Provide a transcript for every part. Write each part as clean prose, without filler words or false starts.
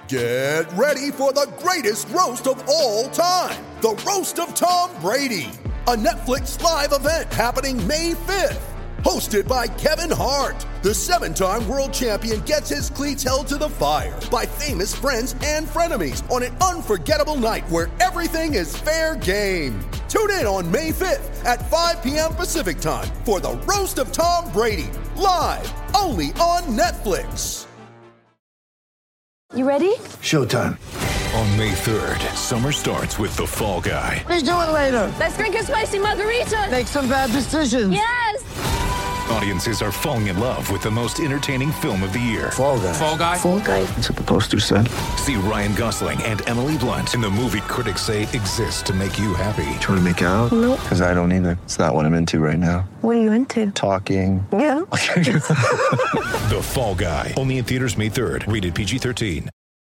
Get ready for the greatest roast of all time, the Roast of Tom Brady, a Netflix live event happening May 5th. Hosted by Kevin Hart, the 7-time world champion gets his cleats held to the fire by famous friends and frenemies on an unforgettable night where everything is fair game. Tune in on May 5th at 5 p.m. Pacific time for the Roast of Tom Brady, live only on Netflix. You ready? Showtime. On May 3rd, summer starts with The Fall Guy. Let's do it later. Let's drink a spicy margarita. Make some bad decisions. Yes! Audiences are falling in love with the most entertaining film of the year. Fall Guy. Fall Guy? Fall guy. That's what the poster said. See Ryan Gosling and Emily Blunt in the movie critics say exists to make you happy. Trying to make it out? Nope. Because I don't either. It's not what I'm into right now. What are you into? Talking. Yeah. The Fall Guy. Only in theaters May 3rd. Rated PG-13.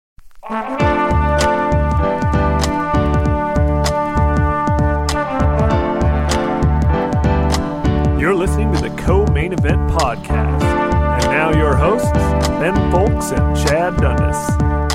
You're listening to the Co-Main Event Podcast. And now your hosts, Ben Folks and Chad Dundas.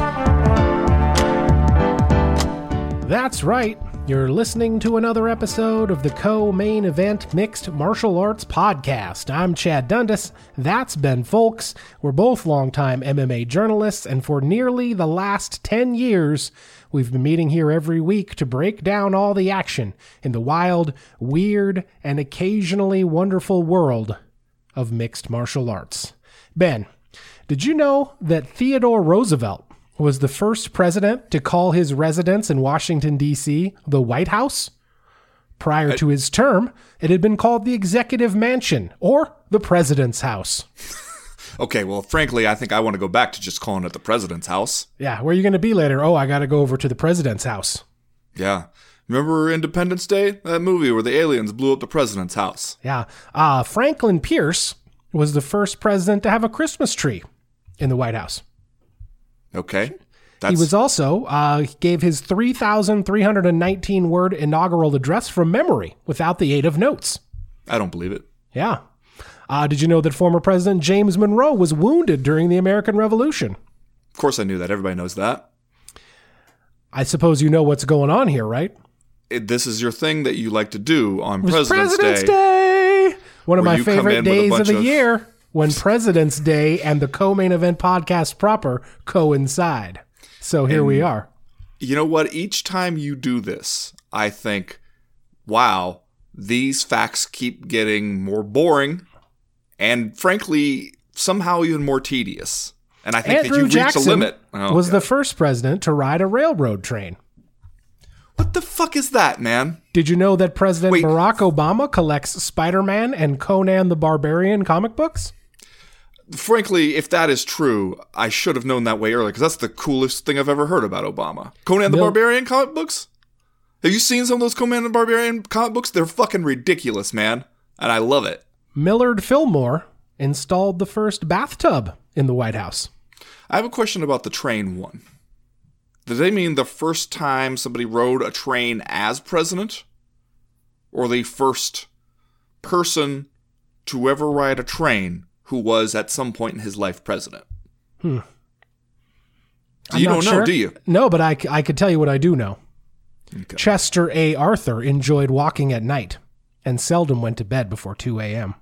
That's right. You're listening to another episode of the Co-Main Event Mixed Martial Arts Podcast. I'm Chad Dundas. That's Ben Folks. We're both longtime MMA journalists, and for nearly the last 10 years, we've been meeting here every week to break down all the action in the wild, weird, and occasionally wonderful world of mixed martial arts. Ben, did you know that Theodore Roosevelt was the first president to call his residence in Washington, D.C. the White House? Prior to his term, it had been called the Executive Mansion or the President's House. Okay, well, frankly, I think I want to go back to just calling it the President's House. Yeah, where are you going to be later? Oh, I got to go over to the President's House. Yeah. Remember Independence Day? That movie where the aliens blew up the President's house. Yeah. Franklin Pierce was the first president to have a Christmas tree in the White House. Okay. He was also, gave his 3,319-word inaugural address from memory without the aid of notes. I don't believe it. Yeah. Did you know that former President James Monroe was wounded during the American Revolution? Of course I knew that. Everybody knows that. I suppose you know what's going on here, right? This is your thing that you like to do on It was President's Day. One of where my you come favorite in with a days of bunch the of- year, when President's Day and the Co-Main Event Podcast proper coincide. So here we are. You know what? Each time you do this, I think, wow, these facts keep getting more boring and, frankly, somehow even more tedious. And I think Andrew that you reach Jackson a limit. Oh, was God. the first president to ride a railroad train. What the fuck is that, man? Did you know that President Wait. Barack Obama collects Spider-Man and Conan the Barbarian comic books? Frankly, if that is true, I should have known that way earlier, because that's the coolest thing I've ever heard about Obama. Conan the Barbarian comic books? Have you seen some of those Conan the Barbarian comic books? They're fucking ridiculous, man. And I love it. Millard Fillmore installed the first bathtub in the White House. I have a question about the train one. Did they mean the first time somebody rode a train as president? Or the first person to ever ride a train who was at some point in his life president? You don't know, do you? No, but I could tell you what I do know. Okay. Chester A. Arthur enjoyed walking at night and seldom went to bed before 2 a.m.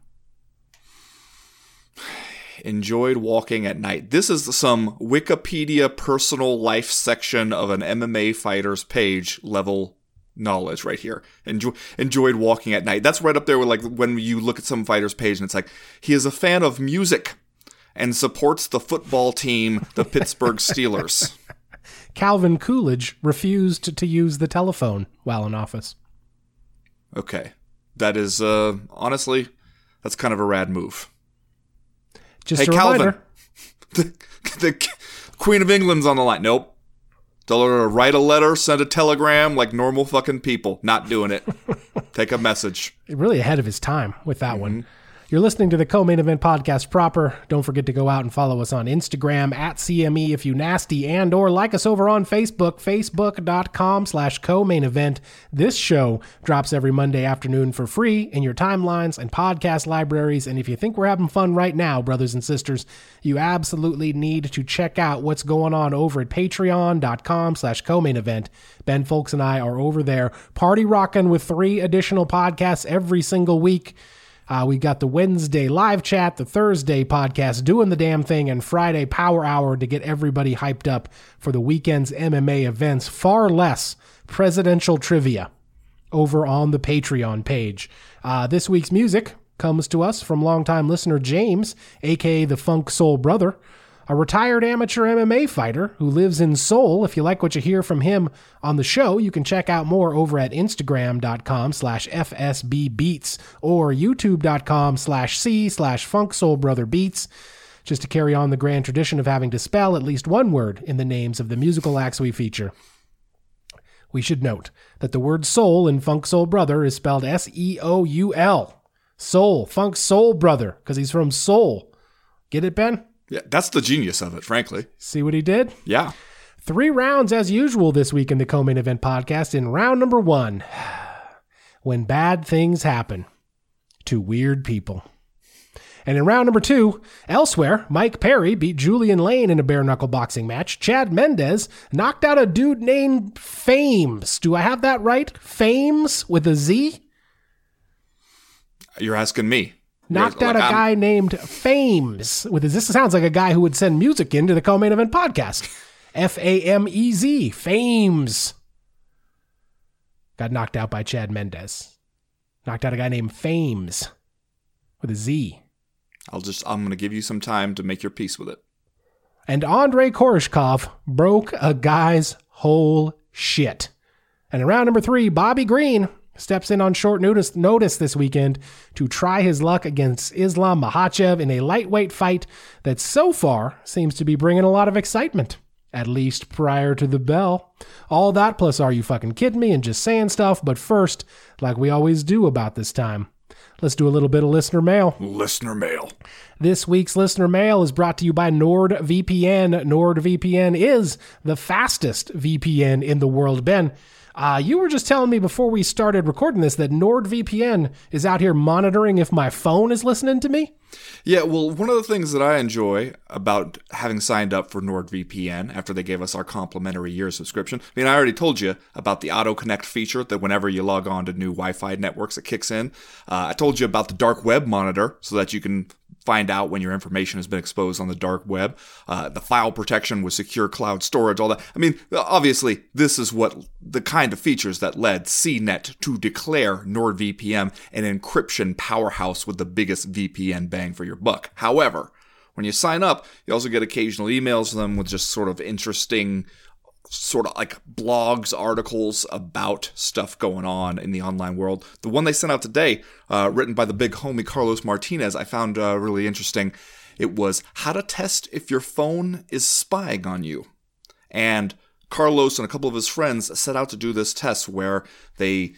Enjoyed walking at night. This is some Wikipedia personal life section of an MMA fighter's page level knowledge right here. Enjoyed walking at night. That's right up there with, like, when you look at some fighter's page and it's like, he is a fan of music and supports the football team, the Pittsburgh Steelers. Calvin Coolidge refused to use the telephone while in office. Okay. That is, honestly, that's kind of a rad move. Just Hey, a reminder. Calvin, the Queen of England's on the line. Nope. Tell her to write a letter, send a telegram like normal fucking people. Not doing it. Take a message. Really ahead of his time with that one. You're listening to the Co-Main Event Podcast proper. Don't forget to go out and follow us on Instagram at CME if you nasty, and or like us over on Facebook, facebook.com/co-main event. This show drops every Monday afternoon for free in your timelines and podcast libraries. And if you think we're having fun right now, brothers and sisters, you absolutely need to check out what's going on over at patreon.com/co-main event. Ben Folks and I are over there party rocking with 3 additional podcasts every single week. We got the Wednesday live chat, the Thursday podcast, Doing the Damn Thing, and Friday Power Hour to get everybody hyped up for the weekend's MMA events. Far less presidential trivia over on the Patreon page. This week's music comes to us from longtime listener James, aka the Funk Soul Brother, a retired amateur MMA fighter who lives in Seoul. If you like what you hear from him on the show, you can check out more over at Instagram.com/FSBBeats or YouTube.com/C/FunkSoulBrotherBeats, just to carry on the grand tradition of having to spell at least one word in the names of the musical acts we feature. We should note that the word soul in Funk Soul Brother is spelled S-E-O-U-L. Soul, Funk Soul Brother, because he's from Seoul. Get it, Ben? Yeah, that's the genius of it, frankly. See what he did? Yeah. 3 rounds as usual this week in the Co-Main Event Podcast. In round number 1, when bad things happen to weird people. And in round number 2, elsewhere, Mike Perry beat Julian Lane in a bare-knuckle boxing match. Chad Mendez knocked out a dude named Fames. Do I have that right? Fames with a Z? You're asking me. Knocked out a guy named Fames. This sounds like a guy who would send music into the Co-Main Event Podcast. F-A-M-E-Z. Fames. Got knocked out by Chad Mendez. Knocked out a guy named Fames with a Z. I'm going to give you some time to make your peace with it. And Andrei Koreshkov broke a guy's whole shit. And in round number 3, Bobby Green steps in on short notice this weekend to try his luck against Islam Makhachev in a lightweight fight that so far seems to be bringing a lot of excitement, at least prior to the bell. All that plus Are You Fucking Kidding Me and Just Saying Stuff, but first, like we always do about this time, let's do a little bit of listener mail. Listener mail. This week's listener mail is brought to you by NordVPN. NordVPN is the fastest VPN in the world. Ben, you were just telling me before we started recording this that NordVPN is out here monitoring if my phone is listening to me? Yeah, well, one of the things that I enjoy about having signed up for NordVPN after they gave us our complimentary year subscription, I already told you about the auto connect feature that whenever you log on to new Wi-Fi networks, it kicks in. I told you about the dark web monitor so that you can find out when your information has been exposed on the dark web. The file protection with secure cloud storage, all that. Obviously, this is what the kind of features that led CNET to declare NordVPN an encryption powerhouse with the biggest VPN bang for your buck. However, when you sign up, you also get occasional emails from them with just sort of interesting sort of like blogs, articles about stuff going on in the online world. The one they sent out today, written by the big homie Carlos Martinez, I found really interesting. It was how to test if your phone is spying on you. And Carlos and a couple of his friends set out to do this test where they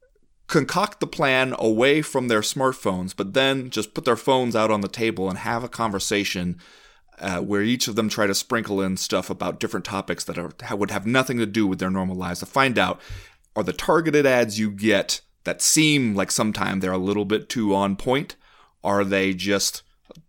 concoct the plan away from their smartphones, but then just put their phones out on the table and have a conversation where each of them try to sprinkle in stuff about different topics that would have nothing to do with their normal lives to find out, are the targeted ads you get that seem like sometimes they're a little bit too on point? Are they just,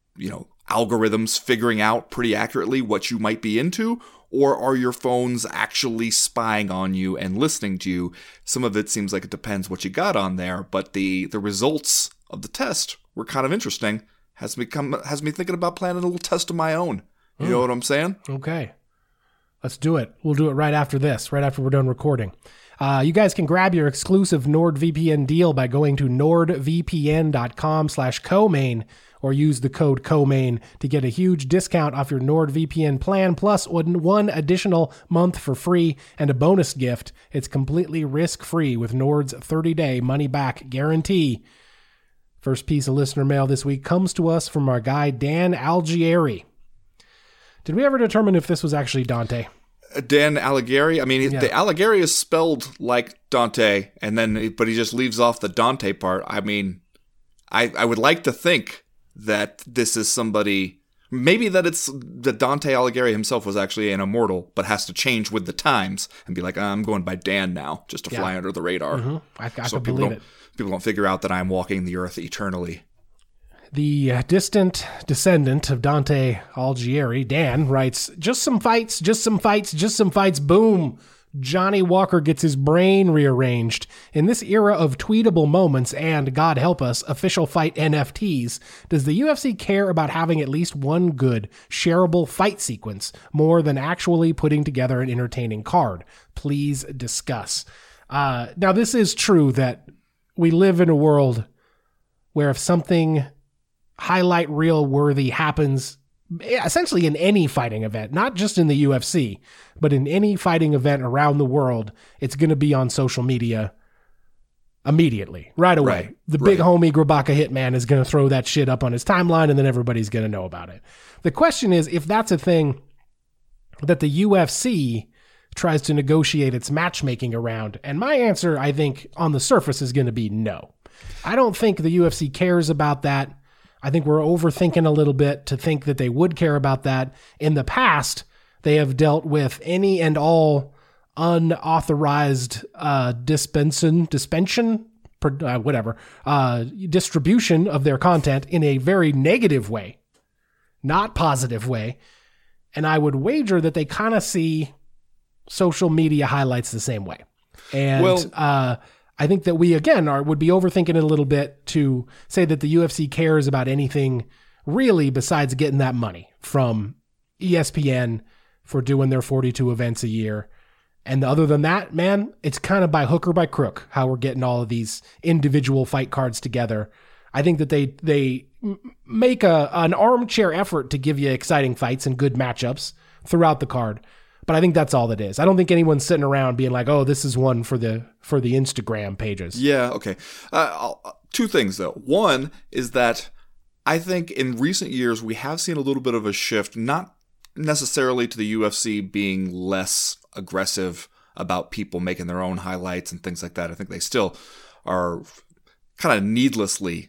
algorithms figuring out pretty accurately what you might be into? Or are your phones actually spying on you and listening to you? Some of it seems like it depends what you got on there, but the results of the test were kind of interesting. Has me thinking about planning a little test of my own. You know what I'm saying? Okay. Let's do it. We'll do it right after this, right after we're done recording. You guys can grab your exclusive NordVPN deal by going to nordvpn.com/comain or use the code COMAIN to get a huge discount off your NordVPN plan, plus one additional month for free and a bonus gift. It's completely risk-free with Nord's 30-day money-back guarantee. First piece of listener mail this week comes to us from our guy, Dan Algieri. Did we ever determine if this was actually Dante? Dan Alighieri? The Alighieri is spelled like Dante, but he just leaves off the Dante part. I I would like to think that this is somebody, maybe that Dante Alighieri himself was actually an immortal, but has to change with the times and be like, I'm going by Dan now, just to fly under the radar. Mm-hmm. I so could believe it. People don't figure out that I'm walking the earth eternally. The distant descendant of Dante Alighieri, Dan, writes, just some fights, boom. Johnny Walker gets his brain rearranged. In this era of tweetable moments and, God help us, official fight NFTs, does the UFC care about having at least one good, shareable fight sequence more than actually putting together an entertaining card? Please discuss. Now, this is true that we live in a world where if something highlight reel worthy happens essentially in any fighting event, not just in the UFC, but in any fighting event around the world, it's going to be on social media immediately, right away. Right, the big homie Grabaka Hitman is going to throw that shit up on his timeline, and then everybody's going to know about it. The question is if that's a thing that the UFC tries to negotiate its matchmaking around, and my answer, I think, on the surface is going to be no. I don't think the UFC cares about that. I think we're overthinking a little bit to think that they would care about that. In the past, they have dealt with any and all unauthorized distribution of their content in a very negative way, not positive way. And I would wager that they kind of see social media highlights the same way. And I think that we, again, would be overthinking it a little bit to say that the UFC cares about anything really besides getting that money from ESPN for doing their 42 events a year. And other than that, man, it's kind of by hook or by crook how we're getting all of these individual fight cards together. I think that they make an armchair effort to give you exciting fights and good matchups throughout the card. But I think that's all it is. I don't think anyone's sitting around being like, oh, this is one for the Instagram pages. Yeah, okay. Two things, though. One is that I think in recent years we have seen a little bit of a shift, not necessarily to the UFC being less aggressive about people making their own highlights and things like that. I think they still are kind of needlessly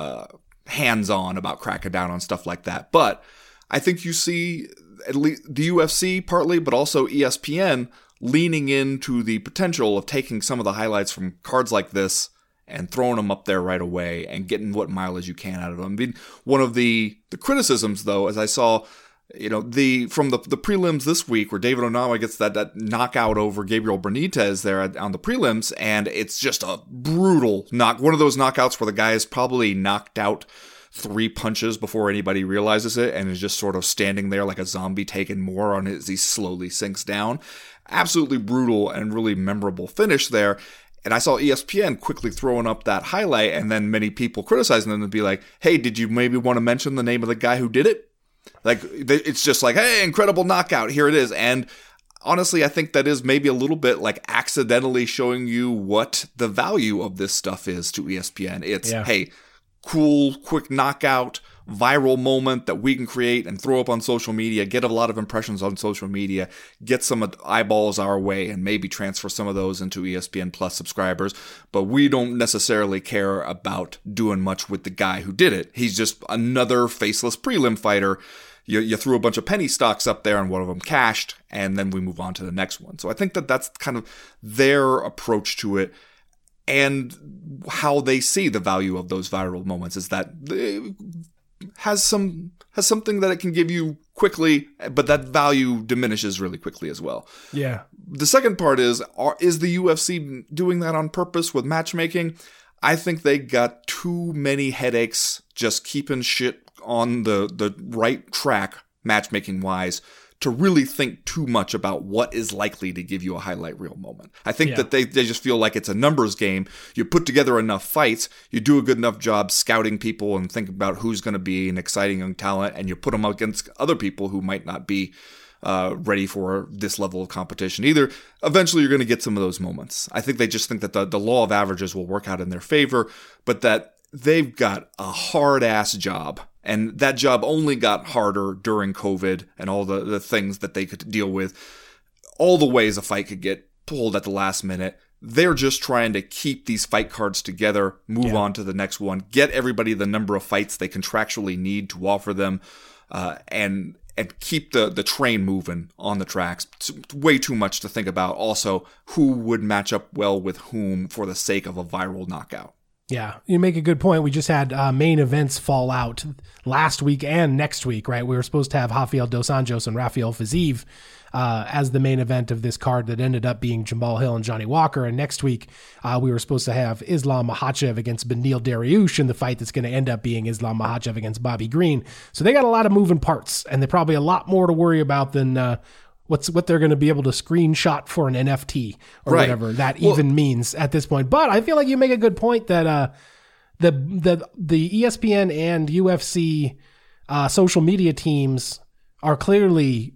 hands-on about cracking down on stuff like that. But I think you see at least the UFC partly, but also ESPN leaning into the potential of taking some of the highlights from cards like this and throwing them up there right away and getting what mileage you can out of them. I mean, one of the criticisms, though, as I saw, from the prelims this week where David Onawa gets that knockout over Gabriel Benitez there on the prelims, and it's just a brutal one of those knockouts where the guy is probably knocked out 3 punches before anybody realizes it and is just sort of standing there like a zombie taking more on it as he slowly sinks down. Absolutely brutal and really memorable finish there. And I saw ESPN quickly throwing up that highlight, and then many people criticizing them and be like, hey, did you maybe want to mention the name of the guy who did it? Like, it's just like, hey, incredible knockout, here it is. And honestly, I think that is maybe a little bit like accidentally showing you what the value of this stuff is to ESPN. It's, hey, cool, quick knockout, viral moment that we can create and throw up on social media, get a lot of impressions on social media, get some eyeballs our way, and maybe transfer some of those into ESPN Plus subscribers. But we don't necessarily care about doing much with the guy who did it. He's just another faceless prelim fighter. You threw a bunch of penny stocks up there and one of them cashed, and then we move on to the next one. So I think that that's kind of their approach to it. And how they see the value of those viral moments is that it has something that it can give you quickly, but that value diminishes really quickly as well. Yeah. The second part is the UFC doing that on purpose with matchmaking? I think they got too many headaches just keeping shit on the right track matchmaking-wise to really think too much about what is likely to give you a highlight reel moment. I think that they just feel like it's a numbers game. You put together enough fights, you do a good enough job scouting people and think about who's going to be an exciting young talent, and you put them up against other people who might not be ready for this level of competition either. Eventually, you're going to get some of those moments. I think they just think that the law of averages will work out in their favor, but that they've got a hard-ass job. And that job only got harder during COVID and all the things that they could deal with. All the ways a fight could get pulled at the last minute. they're just trying to keep these fight cards together, move on to the next one, get everybody the number of fights they contractually need to offer them, and keep the train moving on the tracks. It's way too much to think about also who would match up well with whom for the sake of a viral knockout. Yeah, you make a good point. We just had main events fall out last week and next week, right? We were supposed to have Rafael Dos Anjos and Rafael Fiziev as the main event of this card that ended up being Jamal Hill and Johnny Walker. And next week, we were supposed to have Islam Makhachev against Beneil Dariush in the fight that's going to end up being Islam Makhachev against Bobby Green. So they got a lot of moving parts, and they're probably a lot more to worry about than what they're going to be able to screenshot for an NFT or whatever that even means at this point. But I feel like you make a good point that the ESPN and UFC social media teams are clearly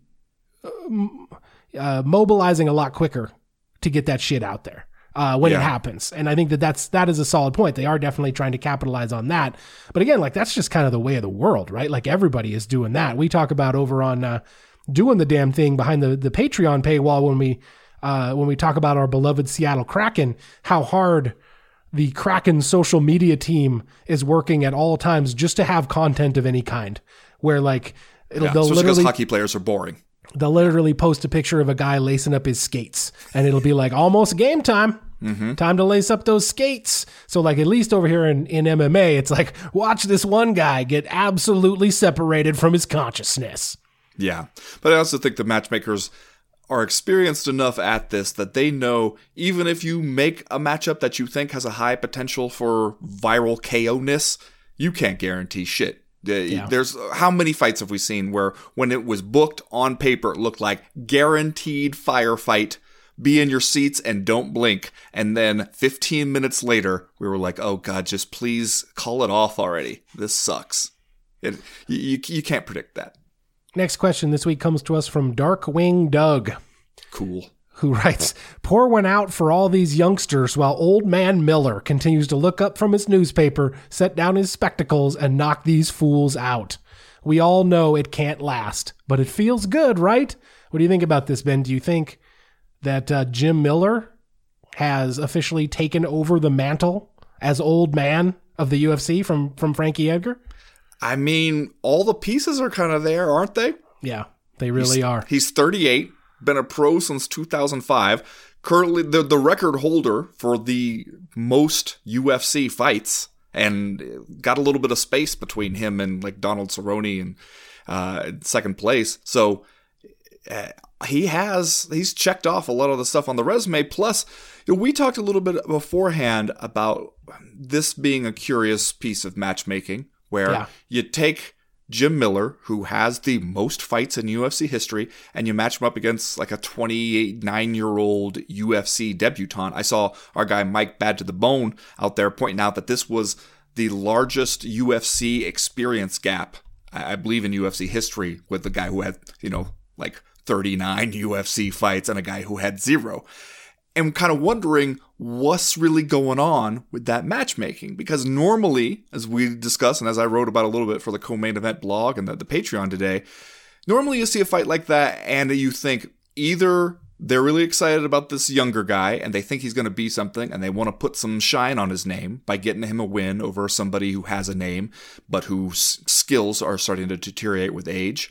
mobilizing a lot quicker to get that shit out there when it happens. And I think that is a solid point. They are definitely trying to capitalize on that. But again, like that's just kind of the way of the world, right? Like everybody is doing that. We talk about over on doing the damn thing behind the Patreon paywall when we talk about our beloved Seattle Kraken, how hard the Kraken social media team is working at all times just to have content of any kind, where like they'll especially literally, because hockey players are boring. They'll literally post a picture of a guy lacing up his skates, and it'll be like almost game time. Time to lace up those skates. So like at least over here in MMA, it's like watch this one guy get absolutely separated from his consciousness. Yeah, but I also think the matchmakers are experienced enough at this that they know even if you make a matchup that you think has a high potential for viral KO-ness, you can't guarantee shit. There's how many fights have we seen where when it was booked on paper, it looked like guaranteed firefight, be in your seats and don't blink. And then 15 minutes later, we were like, oh God, just please call it off already. This sucks. You can't predict that. Next question this week comes to us from Darkwing Doug. Cool. Who writes, pour one out for all these youngsters while old man Miller continues to look up from his newspaper, set down his spectacles, and knock these fools out. We all know it can't last, but it feels good, right? What do you think about this, Ben? Do you think that Jim Miller has officially taken over the mantle as old man of the UFC from Frankie Edgar? I mean, all the pieces are kind of there, aren't they? Yeah, they really are. He's 38, been a pro since 2005. Currently, the record holder for the most UFC fights, and got a little bit of space between him and like Donald Cerrone in second place. So he's checked off a lot of the stuff on the resume. Plus, we talked a little bit beforehand about this being a curious piece of matchmaking, where you take Jim Miller, who has the most fights in UFC history, and you match him up against like a 29-year-old UFC debutant. I saw our guy Mike Bad to the Bone out there pointing out that this was the largest UFC experience gap, I believe, in UFC history, with the guy who had, like 39 UFC fights and a guy who had 0. And kind of wondering what's really going on with that matchmaking. Because normally, as we discussed, and as I wrote about a little bit for the co-main event blog and the Patreon today, normally you see a fight like that and you think either they're really excited about this younger guy and they think he's going to be something and they want to put some shine on his name by getting him a win over somebody who has a name but whose skills are starting to deteriorate with age.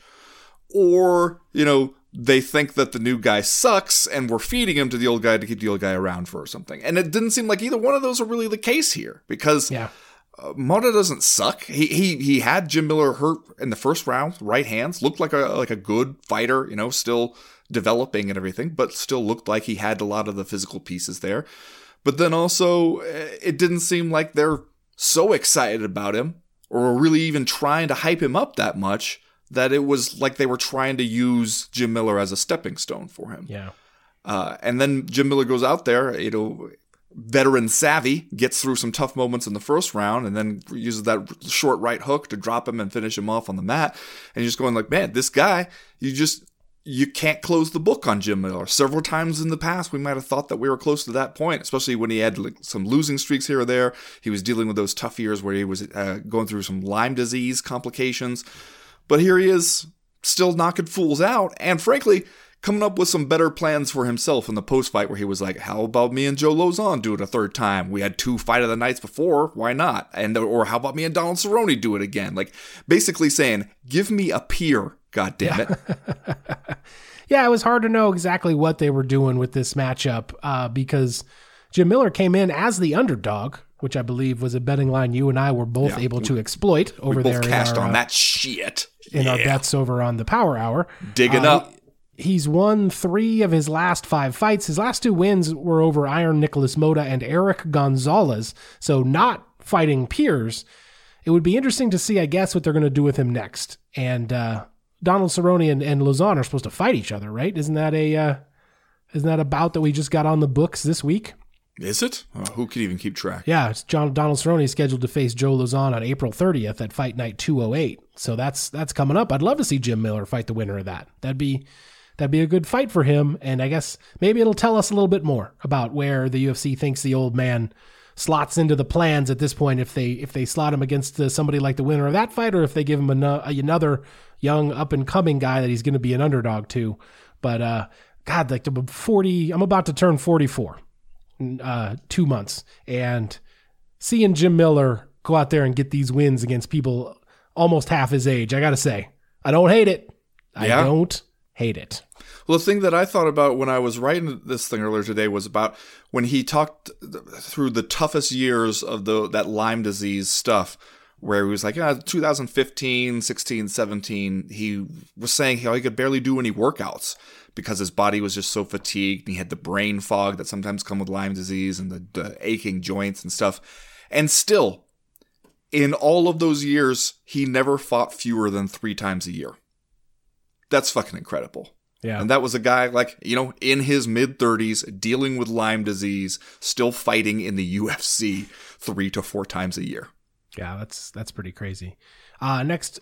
Or, they think that the new guy sucks and we're feeding him to the old guy to keep the old guy around for something. And it didn't seem like either one of those are really the case here, because Mota doesn't suck. He had Jim Miller hurt in the first round, right hands, looked like a good fighter, still developing and everything, but still looked like he had a lot of the physical pieces there. But then also it didn't seem like they're so excited about him or really even trying to hype him up that much, that it was like they were trying to use Jim Miller as a stepping stone for him. Yeah. And then Jim Miller goes out there, veteran savvy, gets through some tough moments in the first round and then uses that short right hook to drop him and finish him off on the mat. And you're just going like, man, this guy, you can't close the book on Jim Miller. Several times in the past, we might have thought that we were close to that point, especially when he had some losing streaks here or there. He was dealing with those tough years where he was going through some Lyme disease complications. But here he is, still knocking fools out, and frankly, coming up with some better plans for himself in the post-fight where he was like, how about me and Joe Lauzon do it a third time? We had 2 fight of the nights before, why not? Or how about me and Donald Cerrone do it again? Like, basically saying, give me a peer, goddammit. Yeah, it was hard to know exactly what they were doing with this matchup because Jim Miller came in as the underdog, which I believe was a betting line you and I were both able to exploit over there. We both cashed on that shit. In our bets over on the Power Hour. Digging up. He's won 3 of his last 5 fights. His last 2 wins were over Iron Nicholas Mota and Eric Gonzalez, so not fighting peers. It would be interesting to see, I guess, what they're going to do with him next. And Donald Cerrone and Lauzon are supposed to fight each other, right? Isn't that a bout that we just got on the books this week? Is it? Who could even keep track? Yeah, it's Donald Cerrone is scheduled to face Joe Lauzon on April 30th at Fight Night 208. So that's coming up. I'd love to see Jim Miller fight the winner of that. That'd be a good fight for him, and I guess maybe it'll tell us a little bit more about where the UFC thinks the old man slots into the plans at this point. If they slot him against somebody like the winner of that fight, or if they give him another young up and coming guy that he's going to be an underdog to. But God, like I'm about to turn 44. 2 months, and seeing Jim Miller go out there and get these wins against people almost half his age, I gotta say, I don't hate it. I don't hate it. Well, the thing that I thought about when I was writing this thing earlier today was about when he talked through the toughest years of that Lyme disease stuff, where he was like, 2015, 16, 17, he was saying he could barely do any workouts because his body was just so fatigued, and he had the brain fog that sometimes come with Lyme disease and the aching joints and stuff. And still, in all of those years, he never fought fewer than 3 times a year. That's fucking incredible. Yeah. And that was a guy in his mid-30s, dealing with Lyme disease, still fighting in the UFC 3 to 4 times a year. Yeah, that's pretty crazy. Next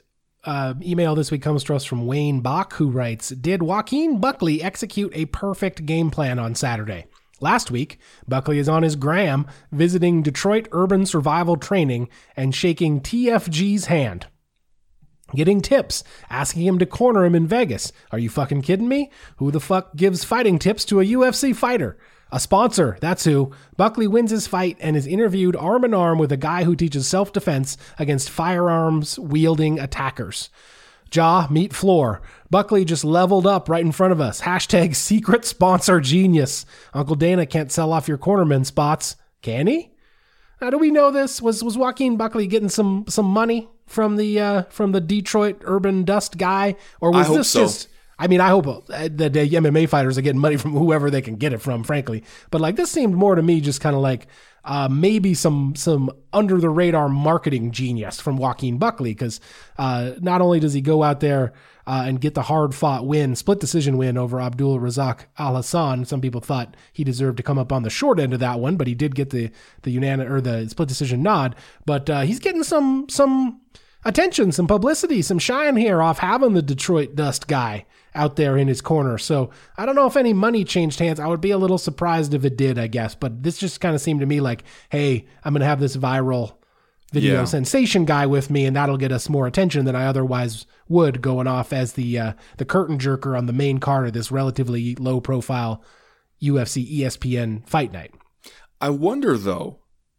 email this week comes to us from Wayne Bach, who writes, did Joaquin Buckley execute a perfect game plan on Saturday? Last week, Buckley is on his gram visiting Detroit Urban Survival Training and shaking TFG's hand, getting tips, asking him to corner him in Vegas. Are you fucking kidding me? Who the fuck gives fighting tips to a UFC fighter? A sponsor, that's who. Buckley wins his fight and is interviewed arm in arm with a guy who teaches self-defense against firearms-wielding attackers. Jaw, meet floor. Buckley just leveled up right in front of us. # secret sponsor genius. Uncle Dana can't sell off your cornerman spots. Can he? Now, do we know this? Was Joaquin Buckley getting some money from the Detroit Urban Dust guy? Or was this so. just... I mean, I hope that the MMA fighters are getting money from whoever they can get it from, frankly. But this seemed more to me just kind of like maybe some under the radar marketing genius from Joaquin Buckley, because not only does he go out there and get the hard fought win, split decision win over Abdul Razak Al Hassan. Some people thought he deserved to come up on the short end of that one, but he did get the unanimous or the split decision nod. But he's getting some attention, some publicity, some shine here off having the Detroit Dust guy out there in his corner. So I don't know if any money changed hands. I would be a little surprised if it did, I guess. But this just kind of seemed to me like, hey, I'm going to have this viral video sensation guy with me, and that'll get us more attention than I otherwise would, going off as the curtain jerker on the main card of this relatively low profile UFC ESPN fight night. I wonder, though,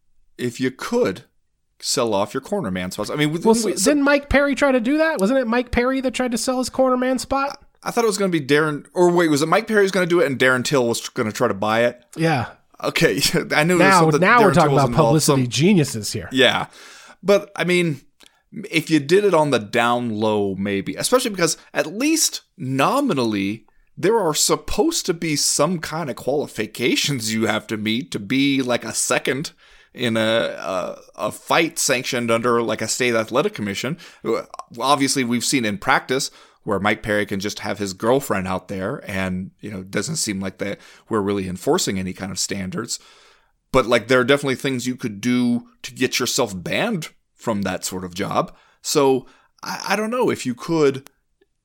if you could sell off your cornerman spots. I mean, didn't Mike Perry try to do that? Wasn't it Mike Perry that tried to sell his cornerman spot? I thought it was going to be Darren, or wait, was it Mike Perry was going to do it and Darren Till was going to try to buy it? Yeah. Okay, I knew now we're talking about publicity geniuses here. Yeah, but I mean, if you did it on the down low, maybe, especially because at least nominally there are supposed to be some kind of qualifications you have to meet to be like a second in a fight sanctioned under like a state athletic commission. Obviously, we've seen in practice where Mike Perry can just have his girlfriend out there, and it doesn't seem like that we're really enforcing any kind of standards. But there are definitely things you could do to get yourself banned from that sort of job. So I don't know if you could,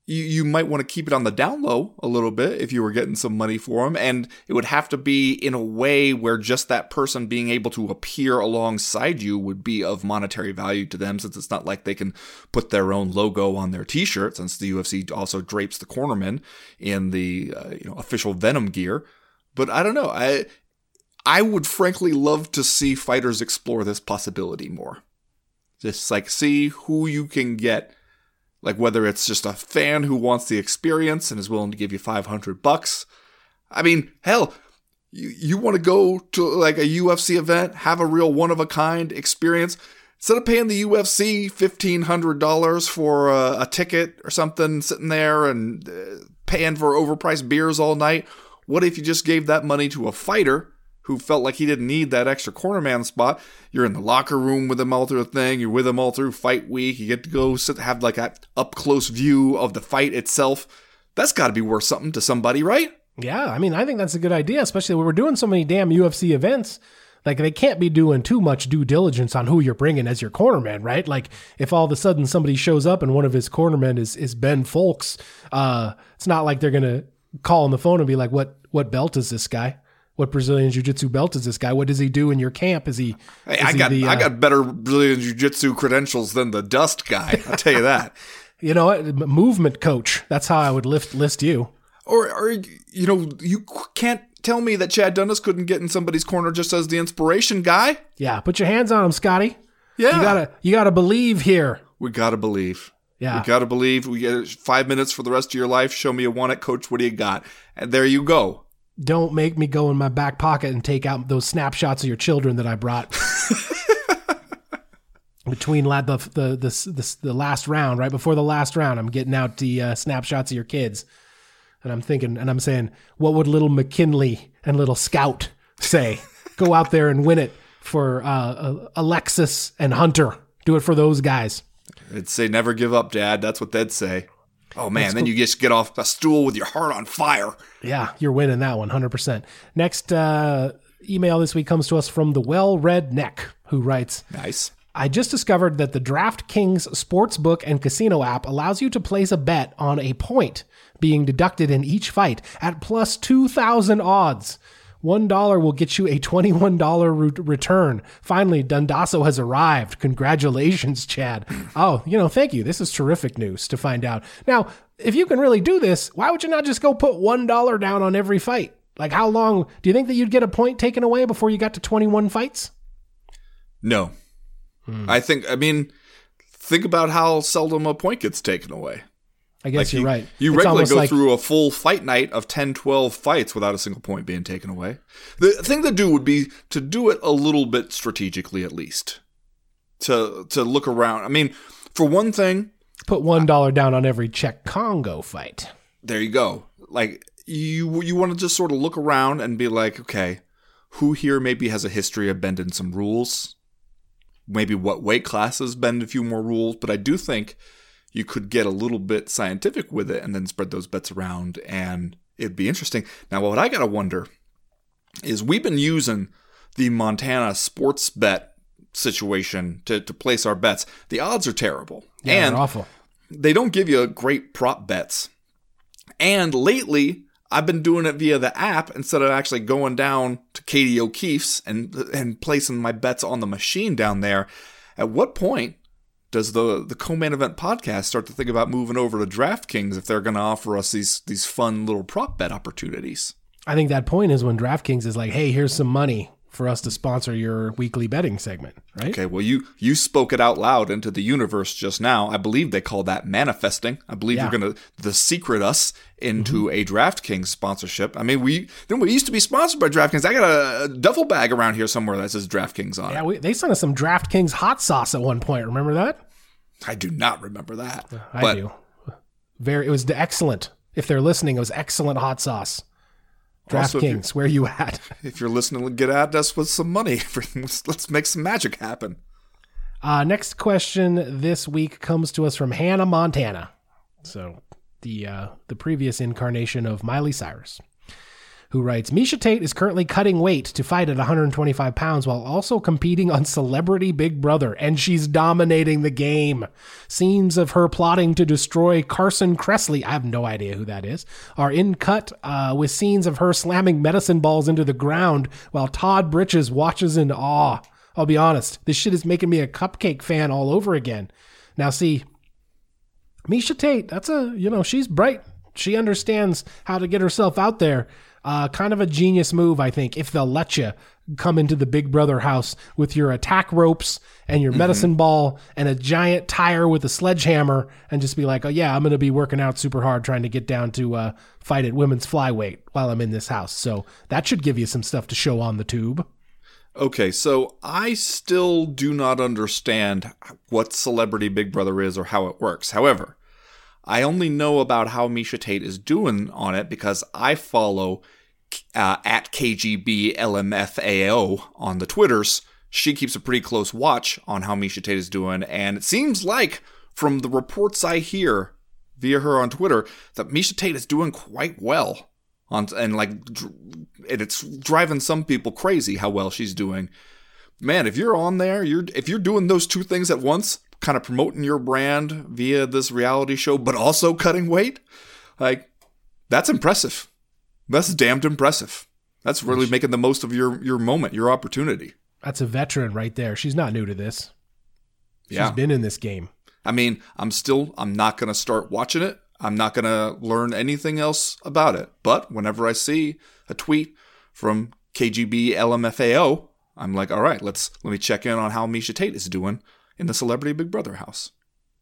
you might want to keep it on the down low a little bit if you were getting some money for them. And it would have to be in a way where just that person being able to appear alongside you would be of monetary value to them, since it's not like they can put their own logo on their t-shirt, since the UFC also drapes the cornerman in the official Venom gear. But I don't know. I would frankly love to see fighters explore this possibility more. Just like see who you can get. Like whether it's just a fan who wants the experience and is willing to give you $500. I mean, hell, you want to go to like a UFC event, have a real one-of-a-kind experience. Instead of paying the UFC $1,500 for a ticket or something, sitting there and paying for overpriced beers all night, what if you just gave that money to a fighter who felt like he didn't need that extra cornerman spot? You're in the locker room with him all through the thing. You're with him all through fight week. You get to go have like a up-close view of the fight itself. That's got to be worth something to somebody, right? Yeah, I mean, I think that's a good idea, especially when we're doing so many damn UFC events. Like, they can't be doing too much due diligence on who you're bringing as your cornerman, right? Like, if all of a sudden somebody shows up and one of his cornermen is Ben Fowlkes, it's not like they're going to call on the phone and be like, what belt is this guy? What Brazilian Jiu-Jitsu belt is this guy? What does he do in your camp? I got better Brazilian Jiu-Jitsu credentials than the Dust guy. I'll tell you that. You know what? Movement coach. That's how I would list you. Or you can't tell me that Chad Dundas couldn't get in somebody's corner just as the inspiration guy. Yeah, put your hands on him, Scotty. Yeah, you gotta believe here. We gotta believe. Yeah, we gotta believe. We get 5 minutes for the rest of your life. Show me you want it, coach. What do you got? And there you go. Don't make me go in my back pocket and take out those snapshots of your children that I brought. Between the last round, right before the last round, I'm getting out the snapshots of your kids. And I'm thinking, and I'm saying, what would little McKinley and little Scout say? Go out there and win it for Alexis and Hunter. Do it for those guys. They'd say, never give up, Dad. That's what they'd say. Oh, man, then you just get off a stool with your heart on fire. Yeah, you're winning that one, 100%. Next email this week comes to us from the Well-Read Neck, who writes, Nice. I just discovered that the DraftKings sportsbook and casino app allows you to place a bet on a point being deducted in each fight at plus 2,000 odds. $1 will get you a $21 return. Finally, Dundasso has arrived. Congratulations, Chad. Oh, thank you. This is terrific news to find out. Now, if you can really do this, why would you not just go put $1 down on every fight? Like, how long do you think that you'd get a point taken away before you got to 21 fights? No. Think about how seldom a point gets taken away. I guess you're right. You regularly go through a full fight night of 10, 12 fights without a single point being taken away. The thing to do would be to do it a little bit strategically, at least. To look around. I mean, for one thing... Put $1 down on every Czech Congo fight. There you go. Like, you want to just sort of look around and be like, okay, who here maybe has a history of bending some rules? Maybe what weight classes bend a few more rules? But I do think... you could get a little bit scientific with it and then spread those bets around, and it'd be interesting. Now, what I got to wonder is we've been using the Montana sports bet situation to place our bets. The odds are terrible. Yeah, and they're awful. They don't give you great prop bets. And lately, I've been doing it via the app instead of actually going down to Katie O'Keefe's and placing my bets on the machine down there. At what point does the Co-Main Event podcast start to think about moving over to DraftKings if they're going to offer us these fun little prop bet opportunities? I think that point is when DraftKings is like, hey, here's some money for us to sponsor your weekly betting segment, right? Okay, well, you spoke it out loud into the universe just now. I believe they call that manifesting. I believe you're going to secret us into a DraftKings sponsorship. I mean, we used to be sponsored by DraftKings. I got a duffel bag around here somewhere that says DraftKings on it. Yeah, they sent us some DraftKings hot sauce at one point. Remember that? I do not remember that. I do. It was excellent. If they're listening, it was excellent hot sauce. DraftKings, where you at? If you're listening, get at us with some money. Let's make some magic happen. Next question this week comes to us from Hannah Montana. So the previous incarnation of Miley Cyrus, who writes, Miesha Tate is currently cutting weight to fight at 125 pounds while also competing on Celebrity Big Brother, and she's dominating the game. Scenes of her plotting to destroy Carson Kressley, I have no idea who that is, are in cut with scenes of her slamming medicine balls into the ground while Todd Bridges watches in awe. I'll be honest, this shit is making me a Cupcake fan all over again. Now see, Miesha Tate, she's bright. She understands how to get herself out there. Kind of a genius move, I think, if they'll let you come into the Big Brother house with your attack ropes and your medicine ball and a giant tire with a sledgehammer and just be like, oh yeah, I'm going to be working out super hard trying to get down to fight at women's flyweight while I'm in this house. So that should give you some stuff to show on the tube. Okay, so I still do not understand what Celebrity Big Brother is or how it works. However, I only know about how Miesha Tate is doing on it because I follow at KGB LMFAO on the Twitters. She keeps a pretty close watch on how Miesha Tate is doing, and it seems like from the reports I hear via her on Twitter that Miesha Tate is doing quite well. And it's driving some people crazy how well she's doing. Man, if you're on there, if you're doing those two things at once, kind of promoting your brand via this reality show, but also cutting weight, like, that's impressive. That's damned impressive. That's really making the most of your moment, your opportunity. That's a veteran right there. She's not new to this. She's been in this game. I mean, I'm not going to start watching it. I'm not going to learn anything else about it. But whenever I see a tweet from KGB LMFAO, I'm like, all right, let me check in on how Miesha Tate is doing in the Celebrity Big Brother house.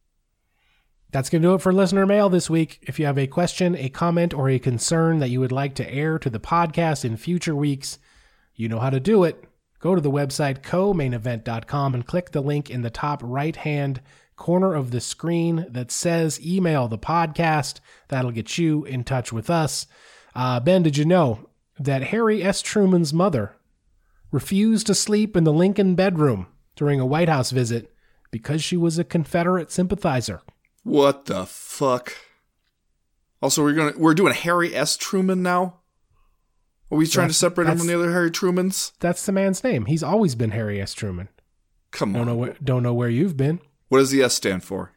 That's going to do it for listener mail this week. If you have a question, a comment, or a concern that you would like to air to the podcast in future weeks, you know how to do it. Go to the website co-mainevent.com and click the link in the top right-hand corner of the screen that says email the podcast. That'll get you in touch with us. Ben, did you know that Harry S. Truman's mother refused to sleep in the Lincoln bedroom during a White House visit because she was a Confederate sympathizer? What the fuck? Also, we're doing Harry S. Truman now? Are we trying to separate him from the other Harry Trumans? That's the man's name. He's always been Harry S. Truman. Come on. Don't know where you've been. What does the S stand for?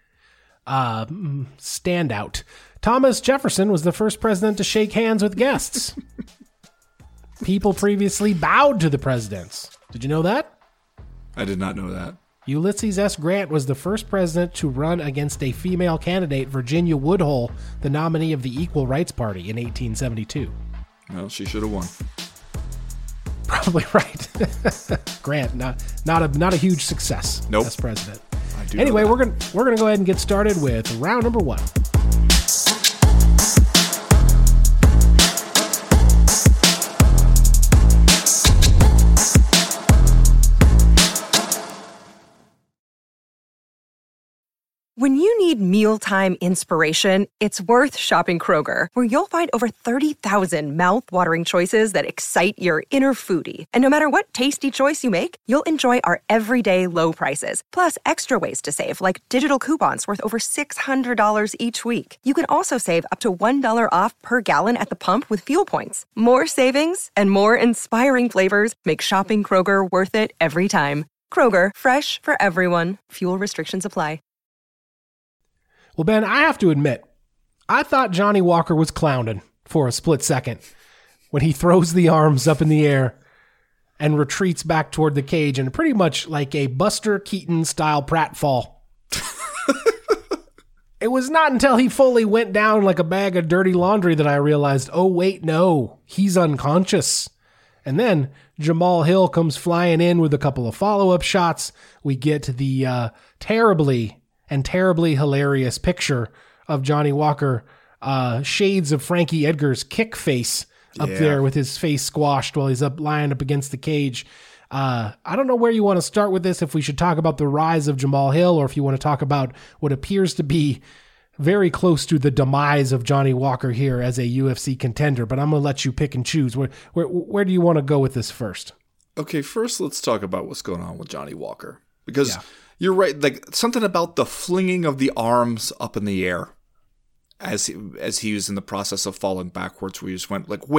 Standout. Thomas Jefferson was the first president to shake hands with guests. People previously bowed to the presidents. Did you know that? I did not know that. Ulysses S. Grant was the first president to run against a female candidate, Virginia Woodhull, the nominee of the Equal Rights Party in 1872. Well, she should have won. Probably right. Grant, not a huge success as president. Anyway, we're gonna go ahead and get started with round number 1. When you need mealtime inspiration, it's worth shopping Kroger, where you'll find over 30,000 mouth-watering choices that excite your inner foodie. And no matter what tasty choice you make, you'll enjoy our everyday low prices, plus extra ways to save, like digital coupons worth over $600 each week. You can also save up to $1 off per gallon at the pump with fuel points. More savings and more inspiring flavors make shopping Kroger worth it every time. Kroger, fresh for everyone. Fuel restrictions apply. Well, Ben, I have to admit, I thought Johnny Walker was clowning for a split second when he throws the arms up in the air and retreats back toward the cage in pretty much like a Buster Keaton-style pratfall. It was not until he fully went down like a bag of dirty laundry that I realized, oh, wait, no, he's unconscious. And then Jamal Hill comes flying in with a couple of follow-up shots. We get the terribly hilarious picture of Johnny Walker, shades of Frankie Edgar's kick face up there with his face squashed while he's lying up against the cage. I don't know where you want to start with this, if we should talk about the rise of Jamal Hill or if you want to talk about what appears to be very close to the demise of Johnny Walker here as a UFC contender, but I'm going to let you pick and choose. Where do you want to go with this first? Okay, first let's talk about what's going on with Johnny Walker, because you're right, like something about the flinging of the arms up in the air as he was in the process of falling backwards, where you just went like, wait,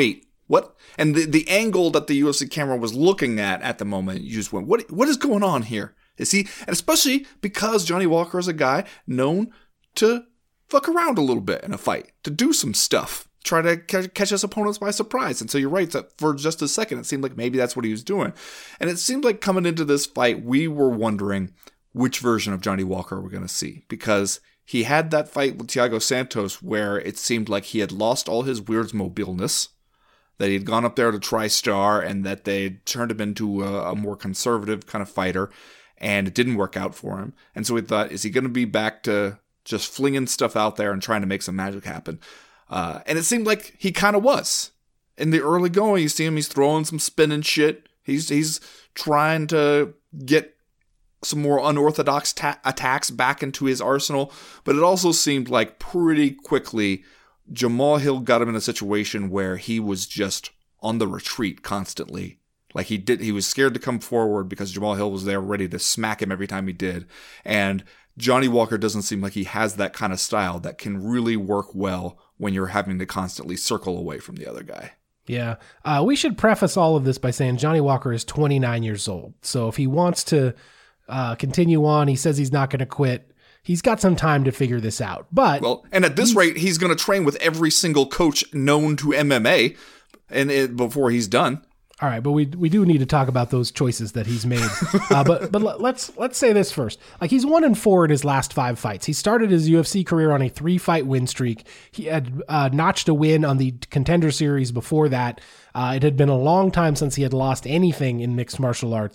what? And the angle that the UFC camera was looking at the moment, you just went, what is going on here? Is he, and especially because Johnny Walker is a guy known to fuck around a little bit in a fight, to do some stuff, try to catch his opponents by surprise. And so you're right that for just a second, it seemed like maybe that's what he was doing. And it seemed like coming into this fight, we were wondering which version of Johnny Walker we're going to see, because he had that fight with Thiago Santos where it seemed like he had lost all his weird mobileness, that he had gone up there to TriStar and that they turned him into a more conservative kind of fighter, and it didn't work out for him. And so we thought, is he going to be back to just flinging stuff out there and trying to make some magic happen? And it seemed like he kind of was. In the early going, you see him, he's throwing some spin and shit. He's trying to get some more unorthodox attacks back into his arsenal. But it also seemed like pretty quickly Jamal Hill got him in a situation where he was just on the retreat constantly. Like he was scared to come forward because Jamal Hill was there ready to smack him every time he did. And Johnny Walker doesn't seem like he has that kind of style that can really work well when you're having to constantly circle away from the other guy. Yeah. We should preface all of this by saying Johnny Walker is 29 years old. So if he wants to continue on, he says he's not going to quit. He's got some time to figure this out. But and at this rate, he's going to train with every single coach known to MMA before he's done. All right, but we do need to talk about those choices that he's made. But let's say this first. Like, he's 1-4 in his last 5 fights. He started his UFC career on a 3-fight win streak. He had notched a win on the Contender Series before that. It had been a long time since he had lost anything in mixed martial arts.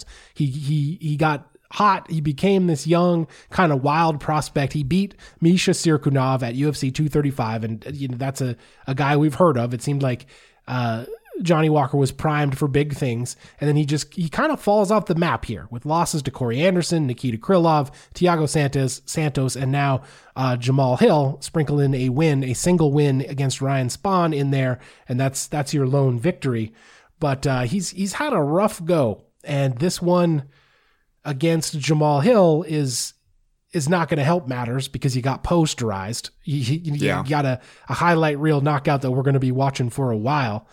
He got hot. He became this young, kind of wild prospect. He beat Misha Cirkunov at UFC 235, and that's a guy we've heard of. It seemed like Johnny Walker was primed for big things, and then he kind of falls off the map here with losses to Corey Anderson, Nikita Krylov, Thiago Santos, and now Jamal Hill. Sprinkle in a single win against Ryan Spahn in there, and that's your lone victory. But he's had a rough go, and this one against Jamal Hill is not going to help matters because he got posterized. You got a highlight reel knockout that we're going to be watching for a while.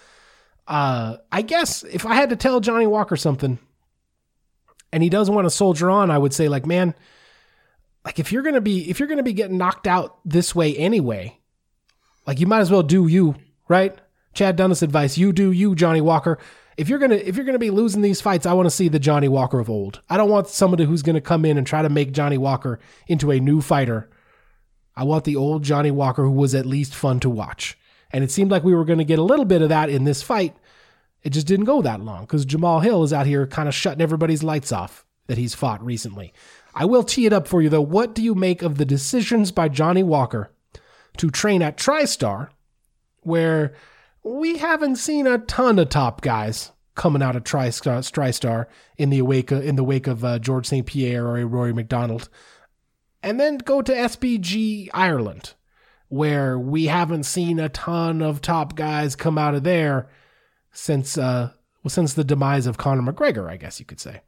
I guess if I had to tell Johnny Walker something and he doesn't want to soldier on, I would say, like, man, like if you're going to be getting knocked out this way anyway, like, you might as well do you, right? Chad Dundas advice, you do you, Johnny Walker. If you're going to be losing these fights, I want to see the Johnny Walker of old. I don't want somebody who's going to come in and try to make Johnny Walker into a new fighter. I want the old Johnny Walker who was at least fun to watch. And it seemed like we were going to get a little bit of that in this fight. It just didn't go that long because Jamal Hill is out here kind of shutting everybody's lights off that he's fought recently. I will tee it up for you, though. What do you make of the decisions by Johnny Walker to train at TriStar, where we haven't seen a ton of top guys coming out of TriStar in the wake of George St. Pierre or Rory McDonald, and then go to SBG Ireland, where we haven't seen a ton of top guys come out of there since the demise of Conor McGregor, I guess you could say.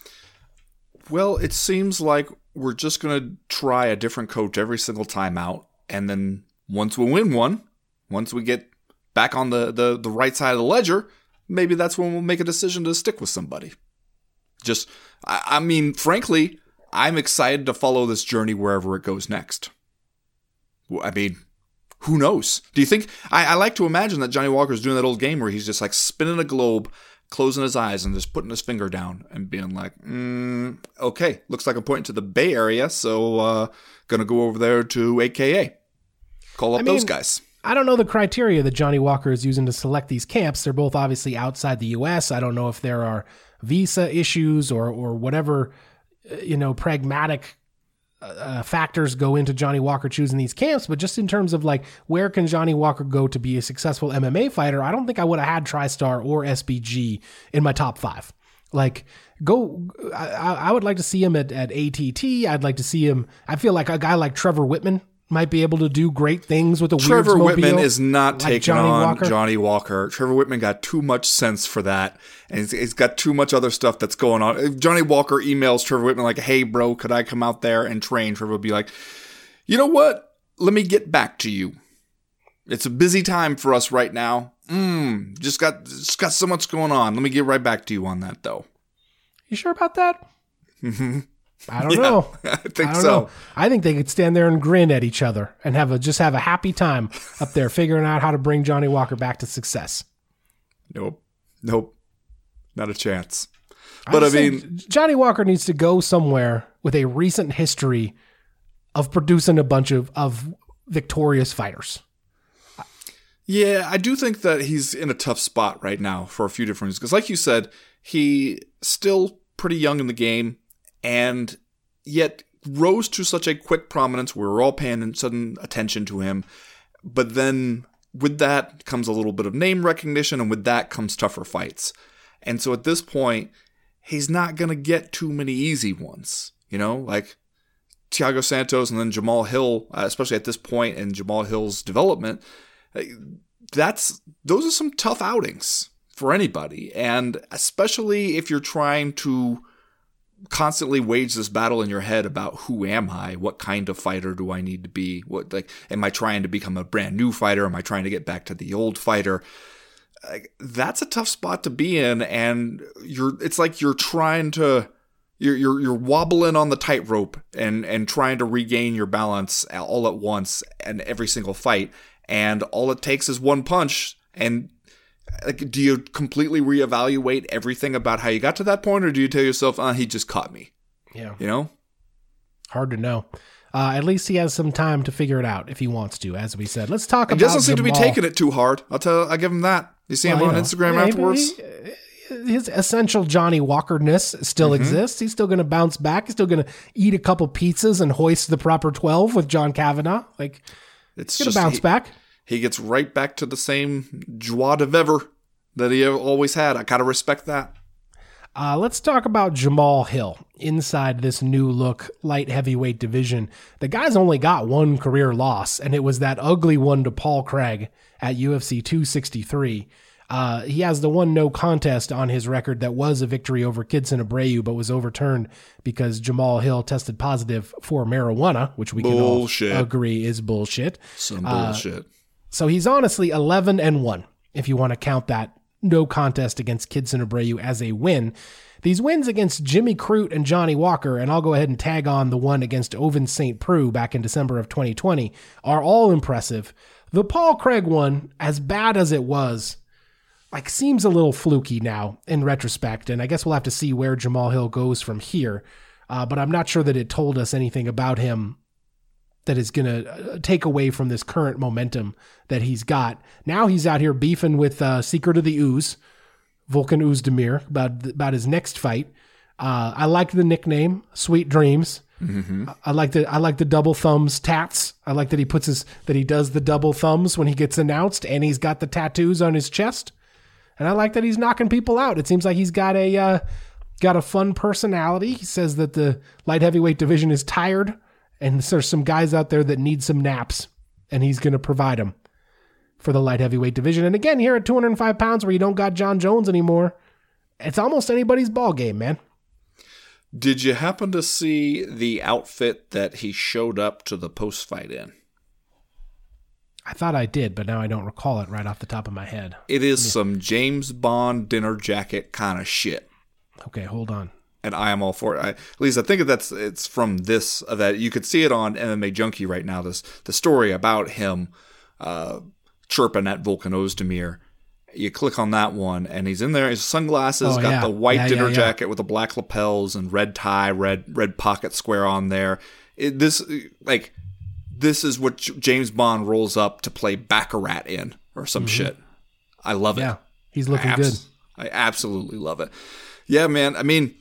Well, it seems like we're just going to try a different coach every single time out, and then once we win one, once we get back on the right side of the ledger, maybe that's when we'll make a decision to stick with somebody. I mean, frankly, I'm excited to follow this journey wherever it goes next. I mean, who knows? Do you think... I like to imagine that Johnny Walker's doing that old game where he's just like spinning a globe, closing his eyes and just putting his finger down and being like, okay, looks like I'm pointing to the Bay Area, so gonna go over there to AKA. Call up those guys. I don't know the criteria that Johnny Walker is using to select these camps. They're both obviously outside the U.S. I don't know if there are visa issues or whatever, pragmatic factors go into Johnny Walker choosing these camps, but just in terms of like, where can Johnny Walker go to be a successful MMA fighter? I don't think I would have had TriStar or SBG in my top 5. Like, I would like to see him at ATT. I'd like to see him. I feel like a guy like Trevor Whitman might be able to do great things with a weird Trevor Whitman is not like taking on Johnny Walker. Trevor Whitman got too much sense for that, and he's got too much other stuff that's going on. If Johnny Walker emails Trevor Whitman like, hey, bro, could I come out there and train? Trevor would be like, you know what? Let me get back to you. It's a busy time for us right now. just got so much going on. Let me get right back to you on that, though. You sure about that? Mm-hmm. I don't know. I think don't so. know. I think they could stand there and grin at each other and have a happy time up there figuring out how to bring Johnny Walker back to success. Nope. Not a chance. But I mean, Johnny Walker needs to go somewhere with a recent history of producing a bunch of victorious fighters. Yeah, I do think that he's in a tough spot right now for a few different reasons. Because like you said, he's still pretty young in the game, and yet rose to such a quick prominence where we're all paying sudden attention to him. But then with that comes a little bit of name recognition, and with that comes tougher fights. And so at this point, he's not going to get too many easy ones. You know, like Thiago Santos and then Jamal Hill, especially at this point in Jamal Hill's development, those are some tough outings for anybody. And especially if you're trying to constantly wage this battle in your head about who am I? What kind of fighter do I need to be? Am I trying to become a brand new fighter? Am I trying to get back to the old fighter? That's a tough spot to be in, and it's like you're trying to you're wobbling on the tightrope and trying to regain your balance all at once in every single fight, and all it takes is one punch. And do you completely reevaluate everything about how you got to that point, or do you tell yourself, he just caught me? Yeah. You know? Hard to know. At least he has some time to figure it out if he wants to, as we said. Let's talk about He doesn't seem to be Jamal. taking it too hard. I give him that. You see him on Instagram afterwards? His essential Johnny Walker-ness still exists. He's still going to bounce back. He's still going to eat a couple pizzas and hoist the proper 12 with John Kavanagh. He's going to bounce back. He gets right back to the same joie de vivre that he always had. I gotta respect that. Let's talk about Jamal Hill inside this new look light heavyweight division. The guy's only got one career loss, and it was that ugly one to Paul Craig at UFC 263. He has the one no contest on his record that was a victory over Kidson Abreu, but was overturned because Jamal Hill tested positive for marijuana, which we can all agree is bullshit. Some bullshit. So he's honestly 11-1, if you want to count that no contest against Kidson Abreu as a win. These wins against Jimmy Crute and Johnny Walker, and I'll go ahead and tag on the one against Ovince St. Preux back in December of 2020, are all impressive. The Paul Craig one, as bad as it was, seems a little fluky now in retrospect, and I guess we'll have to see where Jamal Hill goes from here. But I'm not sure that it told us anything about him that is going to take away from this current momentum that he's got. Now he's out here beefing with Secret of the Ooze, Volkan Oezdemir, about his next fight. I like the nickname, Sweet Dreams. Mm-hmm. I like the double thumbs tats. I like that he does the double thumbs when he gets announced, and he's got the tattoos on his chest. And I like that he's knocking people out. It seems like he's got a fun personality. He says that the light heavyweight division is tired, and there's some guys out there that need some naps, and he's going to provide them for the light heavyweight division. And again, here at 205 pounds, where you don't got John Jones anymore, it's almost anybody's ball game, man. Did you happen to see the outfit that he showed up to the post-fight in? I thought I did, but now I don't recall it right off the top of my head. It is some James Bond dinner jacket kind of shit. Okay, hold on. And I am all for it. At least I think it's from this, that you could see it on MMA Junkie right now, the story about him chirping at Volkan Oezdemir. You click on that one, and he's in there. His sunglasses, got the white dinner jacket with the black lapels and red tie, red pocket square on there. This is what James Bond rolls up to play Baccarat in, or some shit. I love it. Yeah, he's looking good. I absolutely love it. Yeah, man. I mean,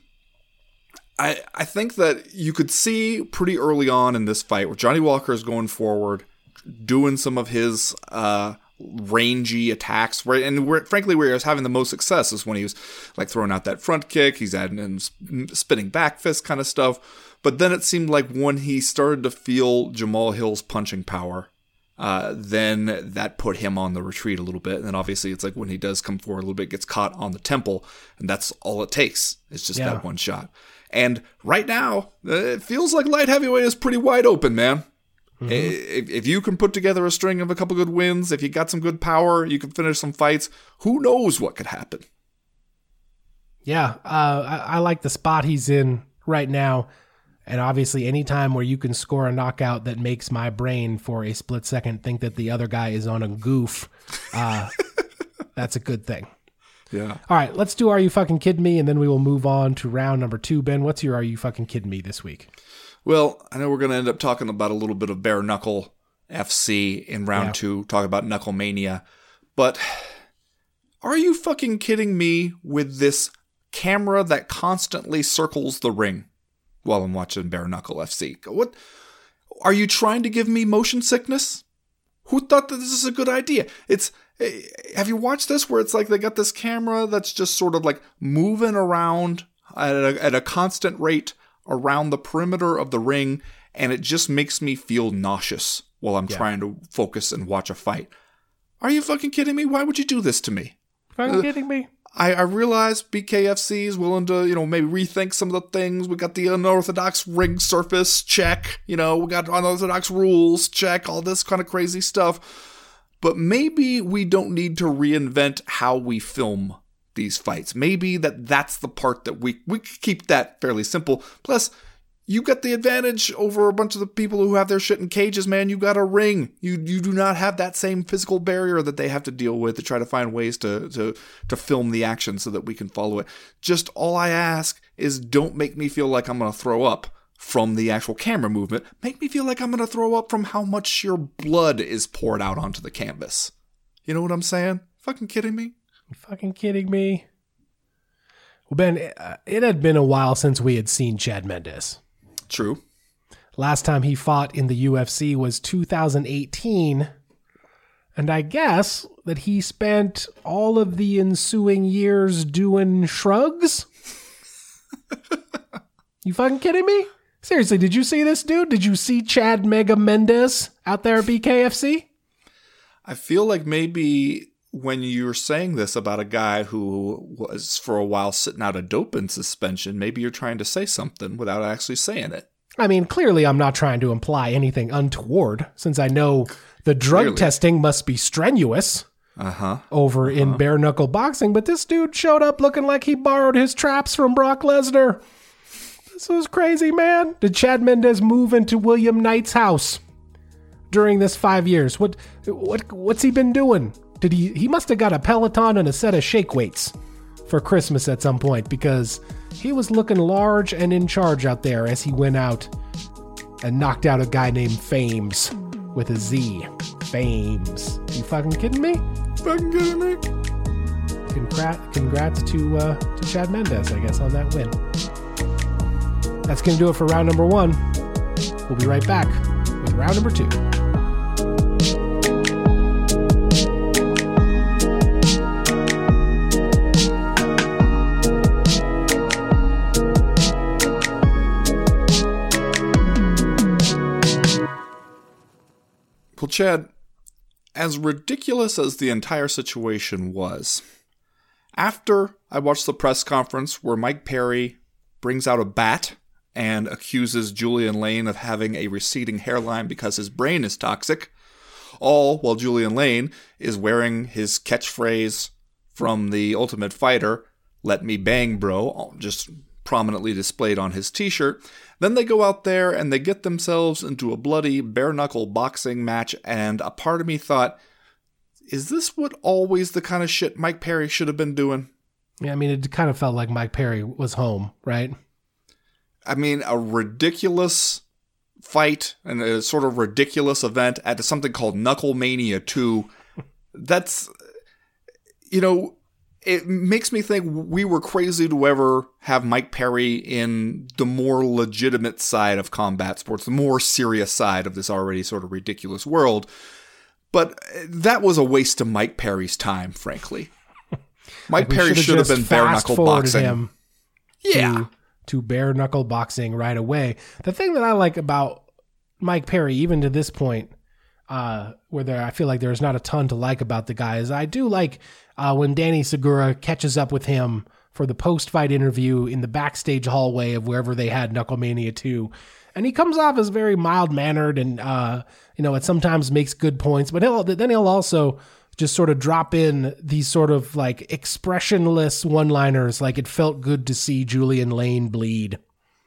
I think that you could see pretty early on in this fight where Johnny Walker is going forward, doing some of his rangy attacks, frankly where he was having the most success is when he was throwing out that front kick. He's adding spinning back fist kind of stuff. But then it seemed like when he started to feel Jamal Hill's punching power, then that put him on the retreat a little bit. And then obviously it's like when he does come forward a little bit, gets caught on the temple, and that's all it takes. It's just that one shot. And right now, it feels like light heavyweight is pretty wide open, man. If you can put together a string of a couple good wins, if you got some good power, you can finish some fights, who knows what could happen. Yeah, I like the spot he's in right now. And obviously any time where you can score a knockout that makes my brain for a split second think that the other guy is on a goof, that's a good thing. Yeah. All right, let's do Are You Fucking Kidding Me? And then we will move on to round number 2. Ben, what's your Are You Fucking Kidding Me this week? Well, I know we're going to end up talking about a little bit of Bare Knuckle FC in round 2, talk about Knuckle Mania. But are you fucking kidding me with this camera that constantly circles the ring while I'm watching Bare Knuckle FC? What? Are you trying to give me motion sickness? Who thought that this is a good idea? Have you watched this where it's like they got this camera that's just sort of like moving around at a constant rate around the perimeter of the ring, and it just makes me feel nauseous while I'm trying to focus and watch a fight. Are you fucking kidding me? Why would you do this to me? Fucking kidding me? I realize BKFC is willing to, maybe rethink some of the things. We got the unorthodox ring surface, check. We got unorthodox rules, check. All this kind of crazy stuff. But maybe we don't need to reinvent how we film these fights. Maybe that's the part that we could keep that fairly simple. Plus, you got the advantage over a bunch of the people who have their shit in cages, man. You got a ring. You do not have that same physical barrier that they have to deal with to try to find ways to film the action so that we can follow it. Just all I ask is don't make me feel like I'm going to throw up from the actual camera movement. Make me feel like I'm going to throw up from how much sheer blood is poured out onto the canvas. You know what I'm saying? Fucking kidding me? You fucking kidding me? Well, Ben, it had been a while since we had seen Chad Mendes. True. Last time he fought in the UFC was 2018, and I guess that he spent all of the ensuing years doing shrugs? You fucking kidding me? Seriously, did you see this dude? Did you see Chad Mega Mendes out there at BKFC? I feel like maybe when you're saying this about a guy who was for a while sitting out a doping suspension, maybe you're trying to say something without actually saying it. I mean, clearly I'm not trying to imply anything untoward, since I know the drug testing must be strenuous over in bare knuckle boxing, but this dude showed up looking like he borrowed his traps from Brock Lesnar. This was crazy, man. Did Chad Mendes move into William Knight's house during this 5 years? What's he been doing? He must have got a Peloton and a set of shake weights for Christmas at some point, because he was looking large and in charge out there as he went out and knocked out a guy named Fames with a Z. Fames. You fucking kidding me? Fucking kidding me? Congrats to Chad Mendes, I guess, on that win. That's going to do it for round number 1. We'll be right back with round number 2. Well, Chad, as ridiculous as the entire situation was, after I watched the press conference where Mike Perry brings out a bat and accuses Julian Lane of having a receding hairline because his brain is toxic, all while Julian Lane is wearing his catchphrase from The Ultimate Fighter, "Let me bang, bro," just prominently displayed on his t-shirt. Then they go out there and they get themselves into a bloody bare-knuckle boxing match, and a part of me thought, is this what always the kind of shit Mike Perry should have been doing? Yeah, I mean, it kind of felt like Mike Perry was home, right? I mean, a ridiculous fight and a sort of ridiculous event at something called Knuckle Mania 2. That's, it makes me think we were crazy to ever have Mike Perry in the more legitimate side of combat sports, the more serious side of this already sort of ridiculous world. But that was a waste of Mike Perry's time, frankly. Mike Perry should have been bare knuckle boxing. Him to bare knuckle boxing right away. The thing that I like about Mike Perry, even to this point, I feel like there's not a ton to like about the guy, is I do like when Danny Segura catches up with him for the post-fight interview in the backstage hallway of wherever they had Knuckle Mania 2. And he comes off as very mild-mannered and, it sometimes makes good points. But he'll also just sort of drop in these sort of like expressionless one-liners, like it felt good to see Julian Lane bleed.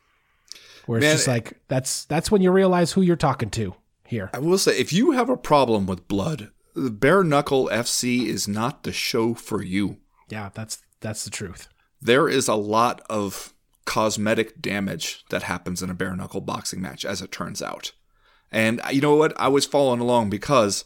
Where it's just like, that's when you realize who you're talking to here. I will say, if you have a problem with blood, the Bare Knuckle FC is not the show for you. Yeah, that's the truth. There is a lot of cosmetic damage that happens in a bare knuckle boxing match, as it turns out. And you know what? I was following along because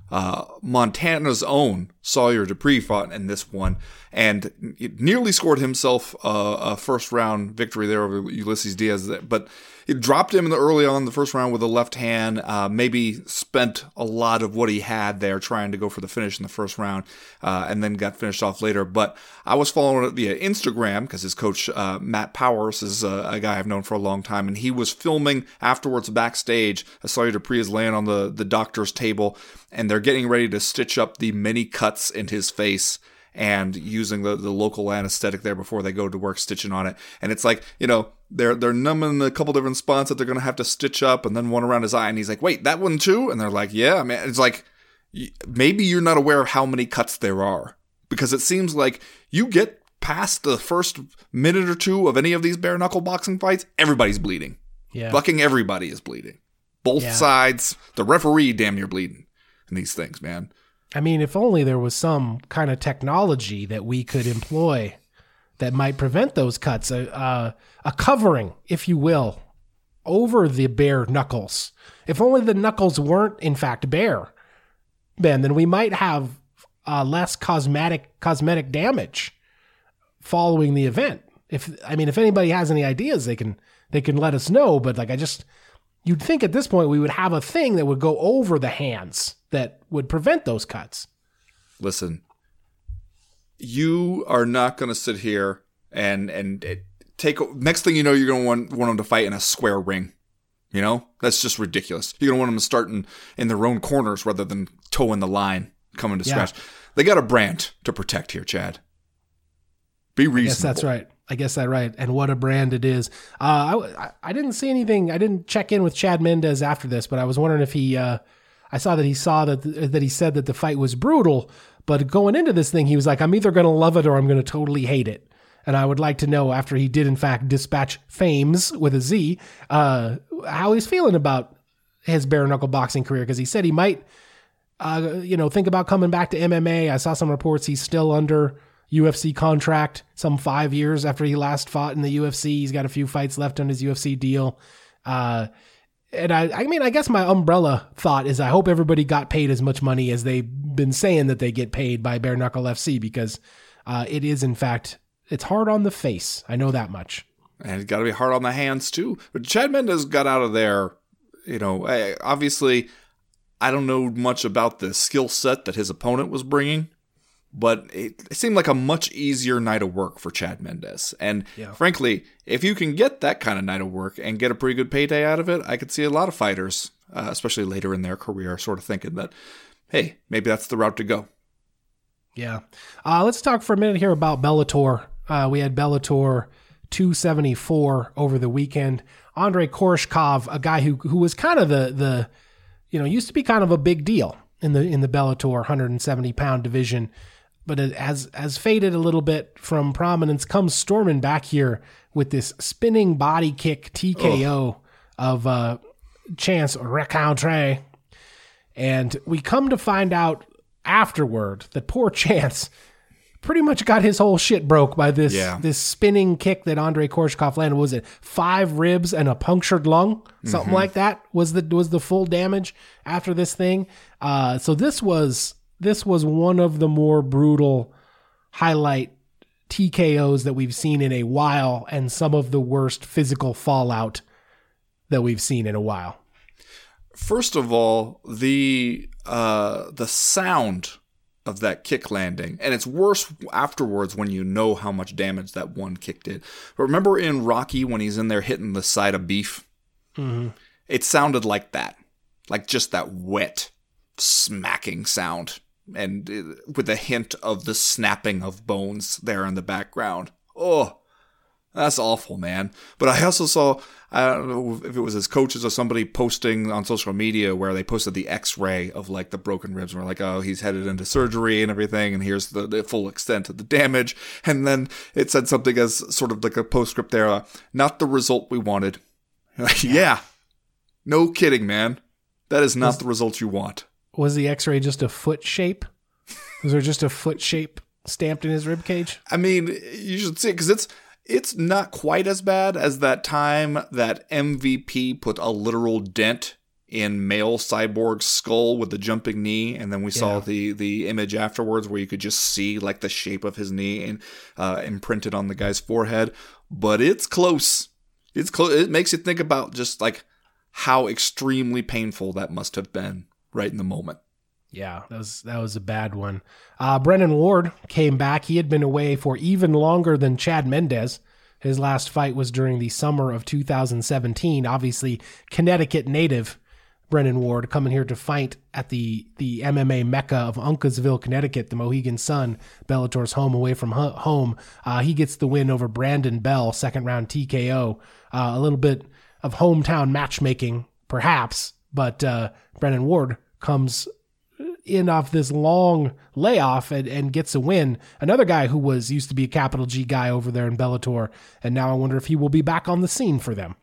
Montana's own Sawyer Dupree fought in this one and nearly scored himself a first-round victory there over Ulysses Diaz. But it dropped him early on in the first round with a left hand, maybe spent a lot of what he had there trying to go for the finish in the first round, and then got finished off later. But I was following it via Instagram because his coach, Matt Powers, is a guy I've known for a long time, and he was filming afterwards backstage. Sawyer Dupree is laying on the doctor's table, and they're getting ready to stitch up the many cuts in his face and using the local anesthetic there before they go to work stitching on it. And it's like, they're numbing a couple different spots that they're going to have to stitch up, and then one around his eye. And he's like, wait, that one too? And they're like, yeah, man. It's like, maybe you're not aware of how many cuts there are, because it seems like you get past the first minute or two of any of these bare knuckle boxing fights, everybody's bleeding. Yeah. Fucking everybody is bleeding. Both sides. The referee damn near bleeding in these things, man. I mean, if only there was some kind of technology that we could employ that might prevent those cuts, a covering, if you will, over the bare knuckles. If only the knuckles weren't, in fact, bare, Ben, then we might have less cosmetic damage following the event. If anybody has any ideas, they can let us know. But you'd think at this point we would have a thing that would go over the hands that would prevent those cuts. Listen, you are not going to sit here and next thing you know, you're going to want them to fight in a square ring. That's just ridiculous. You're going to want them to start in their own corners rather than toeing the line, coming to scratch. They got a brand to protect here, Chad. Be reasonable. I guess that's right. I guess that's right. And what a brand it is. I didn't see anything. I didn't check in with Chad Mendez after this, but I was wondering if he, I saw that he said that the fight was brutal, but going into this thing, he was like, I'm either going to love it or I'm going to totally hate it. And I would like to know, after he did in fact dispatch Fames with a Z, how he's feeling about his bare knuckle boxing career. Cause he said he might, think about coming back to MMA. I saw some reports he's still under UFC contract some 5 years after he last fought in the UFC. He's got a few fights left on his UFC deal. And I guess my umbrella thought is I hope everybody got paid as much money as they've been saying that they get paid by Bare Knuckle FC, because it is, in fact, it's hard on the face. I know that much. And it's got to be hard on the hands, too. But Chad Mendez got out of there, obviously, I don't know much about the skill set that his opponent was bringing, but it seemed like a much easier night of work for Chad Mendez. And frankly, if you can get that kind of night of work and get a pretty good payday out of it, I could see a lot of fighters, especially later in their career, sort of thinking that, hey, maybe that's the route to go. Yeah. Let's talk for a minute here about Bellator. We had Bellator 274 over the weekend. Andrei Koreshkov, a guy who was kind of the used to be kind of a big deal in the Bellator 170-pound division, but it has faded a little bit from prominence, comes storming back here with this spinning body kick TKO of Chance Rencontre. And we come to find out afterward that poor Chance pretty much got his whole shit broke by this spinning kick that Andrei Koreshkov landed. Was it 5 ribs and a punctured lung? Something like that was the full damage after this thing. So this was one of the more brutal highlight TKOs that we've seen in a while, and some of the worst physical fallout that we've seen in a while. First of all, the sound of that kick landing, and it's worse afterwards when you know how much damage that one kick did. But remember in Rocky when he's in there hitting the side of beef? Mm-hmm. It sounded like that, like just that wet, smacking sound, and with a hint of the snapping of bones there in the background. Oh, That's awful, man. But I also saw, I don't know if it was his coaches or somebody posting on social media where they posted the x-ray of like the broken ribs and were like, oh, he's headed into surgery and everything, and here's the full extent of the damage. And then it said something as sort of like a postscript there, not the result we wanted. Yeah. No kidding, man. That is not the result you want. Was the x-ray just a foot shape? Was there just a foot shape stamped in his rib cage? I mean, you should see it because it's not quite as bad as that time that MVP put a literal dent in male Cyborg's skull with the jumping knee, and then we saw the image afterwards where you could just see like the shape of his knee and imprinted on the guy's forehead. But it's close. It's close. It makes you think about just like how extremely painful that must have been right in the moment. Yeah, that was a bad one. Brennan Ward came back. He had been away for even longer than Chad Mendes. His last fight was during the summer of 2017. Obviously, Connecticut native Brennan Ward coming here to fight at the MMA mecca of Uncasville, Connecticut, the Mohegan Sun, Bellator's home away from home. He gets the win over Brandon Bell, second round TKO. A little bit of hometown matchmaking, perhaps, but Brennan Ward comes in off this long layoff and gets a win. Another guy who used to be a capital G guy over there in Bellator, and now I wonder if he will be back on the scene for them.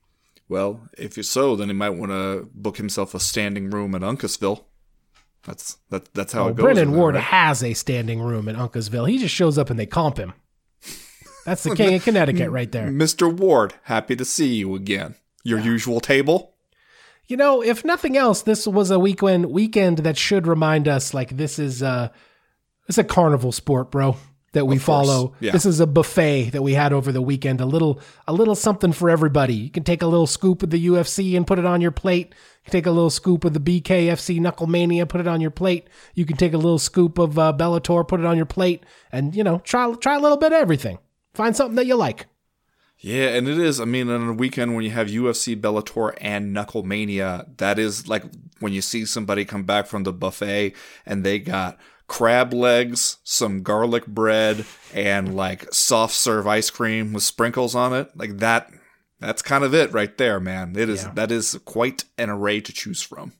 Well, if you're so, then he might want to book himself a standing room at Uncasville. That's how it goes. Brennan Ward has a standing room at Uncasville. He just shows up and they comp him. That's the king of Connecticut right there. Mr. Ward, happy to see you again. Your usual table? You know, if nothing else, this was a weekend that should remind us, like, this is it's a carnival sport, bro, that we follow. Yeah. This is a buffet that we had over the weekend. A little something for everybody. You can take a little scoop of the UFC and put it on your plate. You can take a little scoop of the BKFC Knucklemania, put it on your plate. You can take a little scoop of Bellator, put it on your plate, and, you know, try a little bit of everything. Find something that you like. Yeah, and it is. I mean, on a weekend when you have UFC, Bellator, and Knucklemania, that is like when you see somebody come back from the buffet and they got crab legs, some garlic bread, and like soft serve ice cream with sprinkles on it. Like that's kind of it right there, man. That is quite an array to choose from.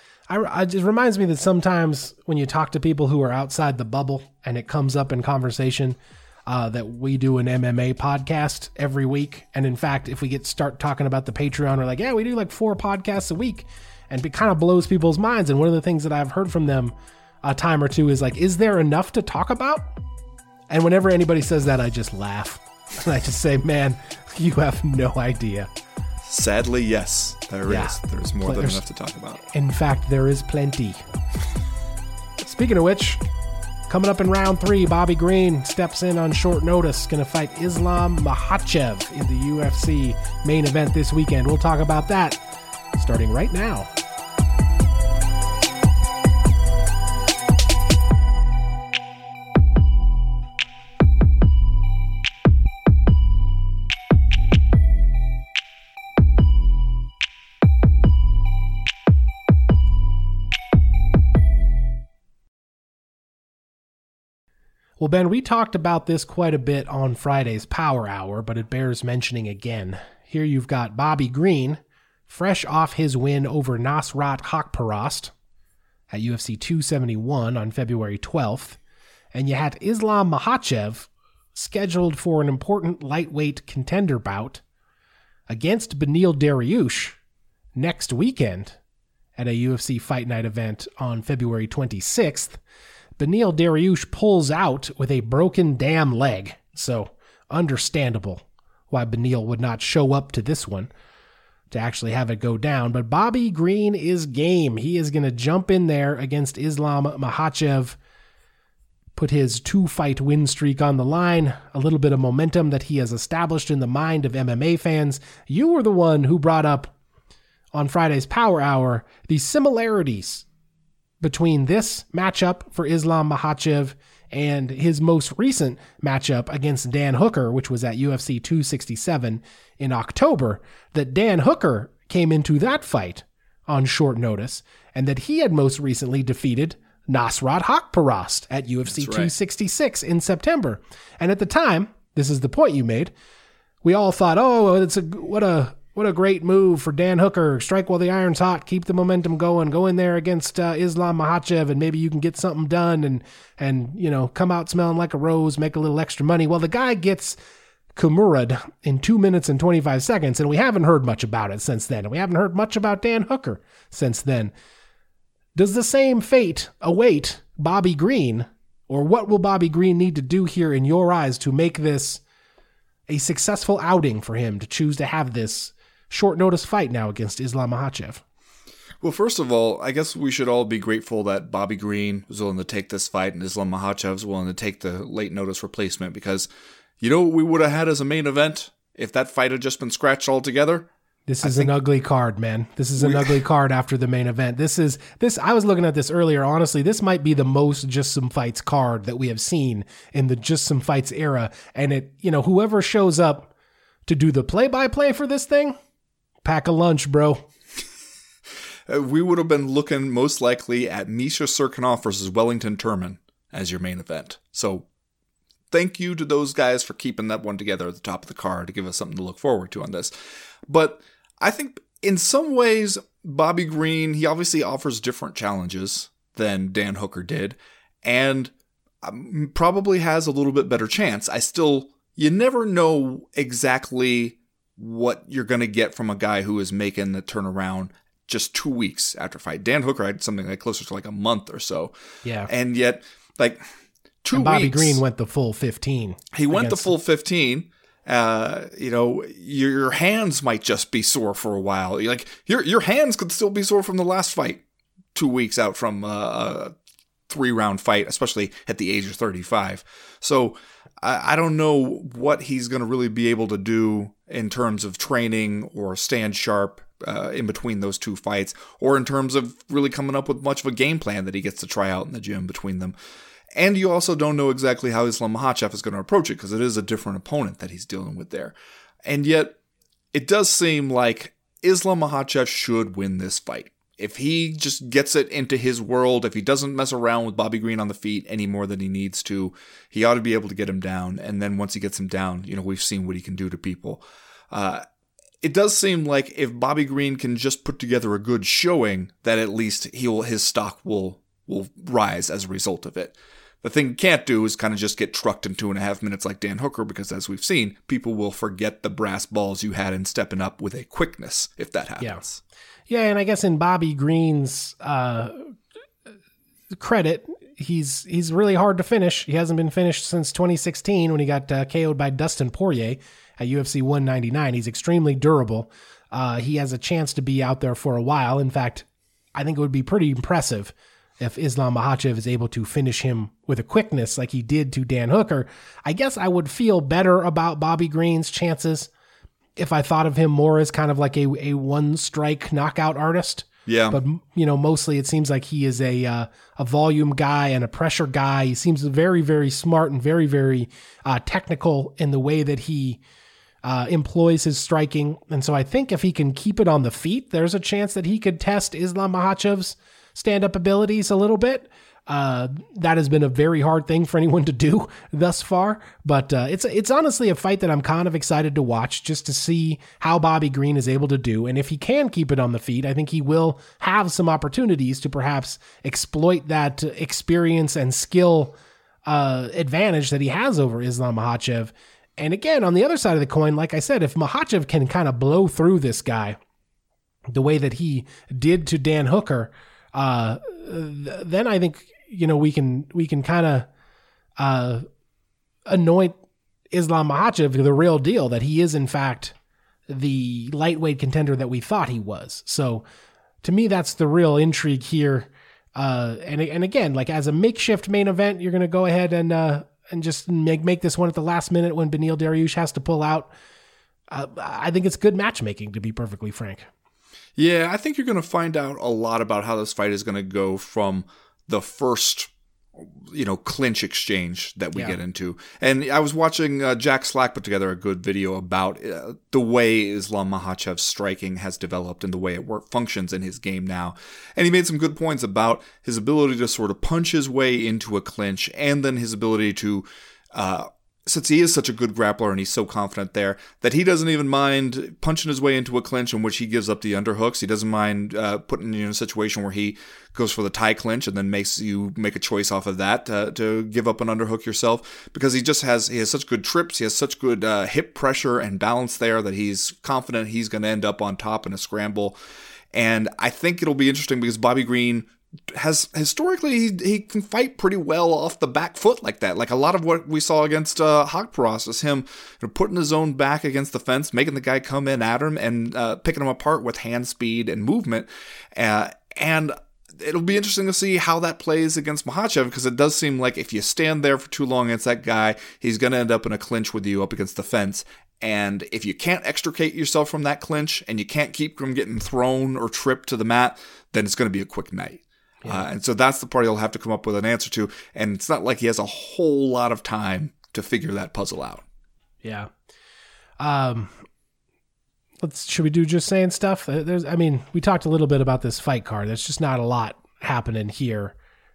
It reminds me that sometimes when you talk to people who are outside the bubble and it comes up in conversation, that we do an MMA podcast every week. And in fact, if we start talking about the Patreon, we're like, yeah, we do like 4 podcasts a week. And it kind of blows people's minds. And one of the things that I've heard from them a time or two is like, is there enough to talk about? And whenever anybody says that, I just laugh. And I just say, man, you have no idea. Sadly, yes, there is. There's more than enough to talk about. In fact, there is plenty. Speaking of which, coming up in round 3, Bobby Green steps in on short notice, going to fight Islam Makhachev in the UFC main event this weekend. We'll talk about that starting right now. Well, Ben, we talked about this quite a bit on Friday's Power Hour, but it bears mentioning again. Here you've got Bobby Green, fresh off his win over Nasrat Haqparast at UFC 271 on February 12th, and you had Islam Makhachev scheduled for an important lightweight contender bout against Beneil Dariush next weekend at a UFC Fight Night event on February 26th. Beneil Dariush pulls out with a broken damn leg, so understandable why Beneil would not show up to this one to actually have it go down. But Bobby Green is game. He is going to jump in there against Islam Makhachev, put his 2-fight win streak on the line, a little bit of momentum that he has established in the mind of MMA fans. You were the one who brought up on Friday's Power Hour the similarities between this matchup for Islam Makhachev and his most recent matchup against Dan Hooker, which was at UFC 267 in October, that Dan Hooker came into that fight on short notice, and that he had most recently defeated Nasrat Haqparast at UFC 266 in September. And at the time, this is the point you made, we all thought, oh, what a great move for Dan Hooker. Strike while the iron's hot, keep the momentum going, go in there against Islam Makhachev, and maybe you can get something done and come out smelling like a rose, make a little extra money. Well, the guy gets Kimura'd in 2 minutes and 25 seconds, and we haven't heard much about it since then. And we haven't heard much about Dan Hooker since then. Does the same fate await Bobby Green, or what will Bobby Green need to do here in your eyes to make this a successful outing for him to choose to have this short notice fight now against Islam Makhachev? Well, first of all, I guess we should all be grateful that Bobby Green was willing to take this fight and Islam Makhachev was willing to take the late notice replacement, because you know what we would have had as a main event if that fight had just been scratched altogether? This is an ugly card, man. This is an ugly card after the main event. This. I was looking at this earlier. Honestly, this might be the most Just Some Fights card that we have seen in the Just Some Fights era. And whoever shows up to do the play-by-play for this thing, pack a lunch, bro. We would have been looking most likely at Misha Cirkunov versus Wellington Turman as your main event. So thank you to those guys for keeping that one together at the top of the card to give us something to look forward to on this. But I think in some ways, Bobby Green, he obviously offers different challenges than Dan Hooker did, and probably has a little bit better chance. You never know exactly what you're going to get from a guy who is making the turnaround just 2 weeks after fight. Dan Hooker had something like closer to like a month or so. Yeah. And yet, like 2 weeks. Bobby Green went the full 15. He went the full 15. Your hands might just be sore for a while. Like your hands could still be sore from the last fight 2 weeks out from a 3-round fight, especially at the age of 35. So I don't know what he's going to really be able to do in terms of training or stand sharp in between those two fights, or in terms of really coming up with much of a game plan that he gets to try out in the gym between them. And you also don't know exactly how Islam Makhachev is going to approach it, because it is a different opponent that he's dealing with there. And yet, it does seem like Islam Makhachev should win this fight. If he just gets it into his world, if he doesn't mess around with Bobby Green on the feet any more than he needs to, he ought to be able to get him down. And then once he gets him down, we've seen what he can do to people. It does seem like if Bobby Green can just put together a good showing, that at least his stock will rise as a result of it. The thing he can't do is kind of just get trucked in 2.5 minutes like Dan Hooker, because as we've seen, people will forget the brass balls you had in stepping up with a quickness if that happens. Yeah, and I guess in Bobby Green's credit, he's really hard to finish. He hasn't been finished since 2016 when he got KO'd by Dustin Poirier at UFC 199. He's extremely durable. He has a chance to be out there for a while. In fact, I think it would be pretty impressive if Islam Makhachev is able to finish him with a quickness like he did to Dan Hooker. I guess I would feel better about Bobby Green's chances if I thought of him more as kind of like a one-strike knockout artist. Yeah. But, mostly it seems like he is a volume guy and a pressure guy. He seems very, very smart and very, very technical in the way that he employs his striking. And so I think if he can keep it on the feet, there's a chance that he could test Islam Makhachev's stand-up abilities a little bit. That has been a very hard thing for anyone to do thus far, but it's honestly a fight that I'm kind of excited to watch, just to see how Bobby Green is able to do. And if he can keep it on the feet, I think he will have some opportunities to perhaps exploit that experience and skill advantage that he has over Islam Makhachev. And again, on the other side of the coin, like I said, if Makhachev can kind of blow through this guy the way that he did to Dan Hooker, then I think we can kind of anoint Islam Makhachev the real deal, that he is in fact the lightweight contender that we thought he was. So to me, that's the real intrigue here. And again, like as a makeshift main event, you're going to go ahead and just make this one at the last minute when Beneil Dariush has to pull out. I think it's good matchmaking, to be perfectly frank. Yeah, I think you're going to find out a lot about how this fight is going to go from the first, clinch exchange that we get into. And I was watching Jack Slack put together a good video about the way Islam Makhachev's striking has developed and the way it functions in his game now. And he made some good points about his ability to sort of punch his way into a clinch, and then his ability to since he is such a good grappler and he's so confident there, that he doesn't even mind punching his way into a clinch in which he gives up the underhooks. He doesn't mind putting you in a situation where he goes for the tie clinch and then makes you make a choice off of that to give up an underhook yourself, because he has such good trips, he has such good hip pressure and balance there that he's confident he's going to end up on top in a scramble. And I think it'll be interesting because Bobby Green has historically he can fight pretty well off the back foot like that. Like a lot of what we saw against Haqparast is him putting his own back against the fence, making the guy come in at him and picking him apart with hand speed and movement. And it'll be interesting to see how that plays against Makhachev, because it does seem like if you stand there for too long against that guy, he's going to end up in a clinch with you up against the fence. And if you can't extricate yourself from that clinch and you can't keep from getting thrown or tripped to the mat, then it's going to be a quick night. Yeah. And so that's the part he'll have to come up with an answer to. And it's not like he has a whole lot of time to figure that puzzle out. Yeah. Should we do just saying stuff? We talked a little bit about this fight card. There's just not a lot happening here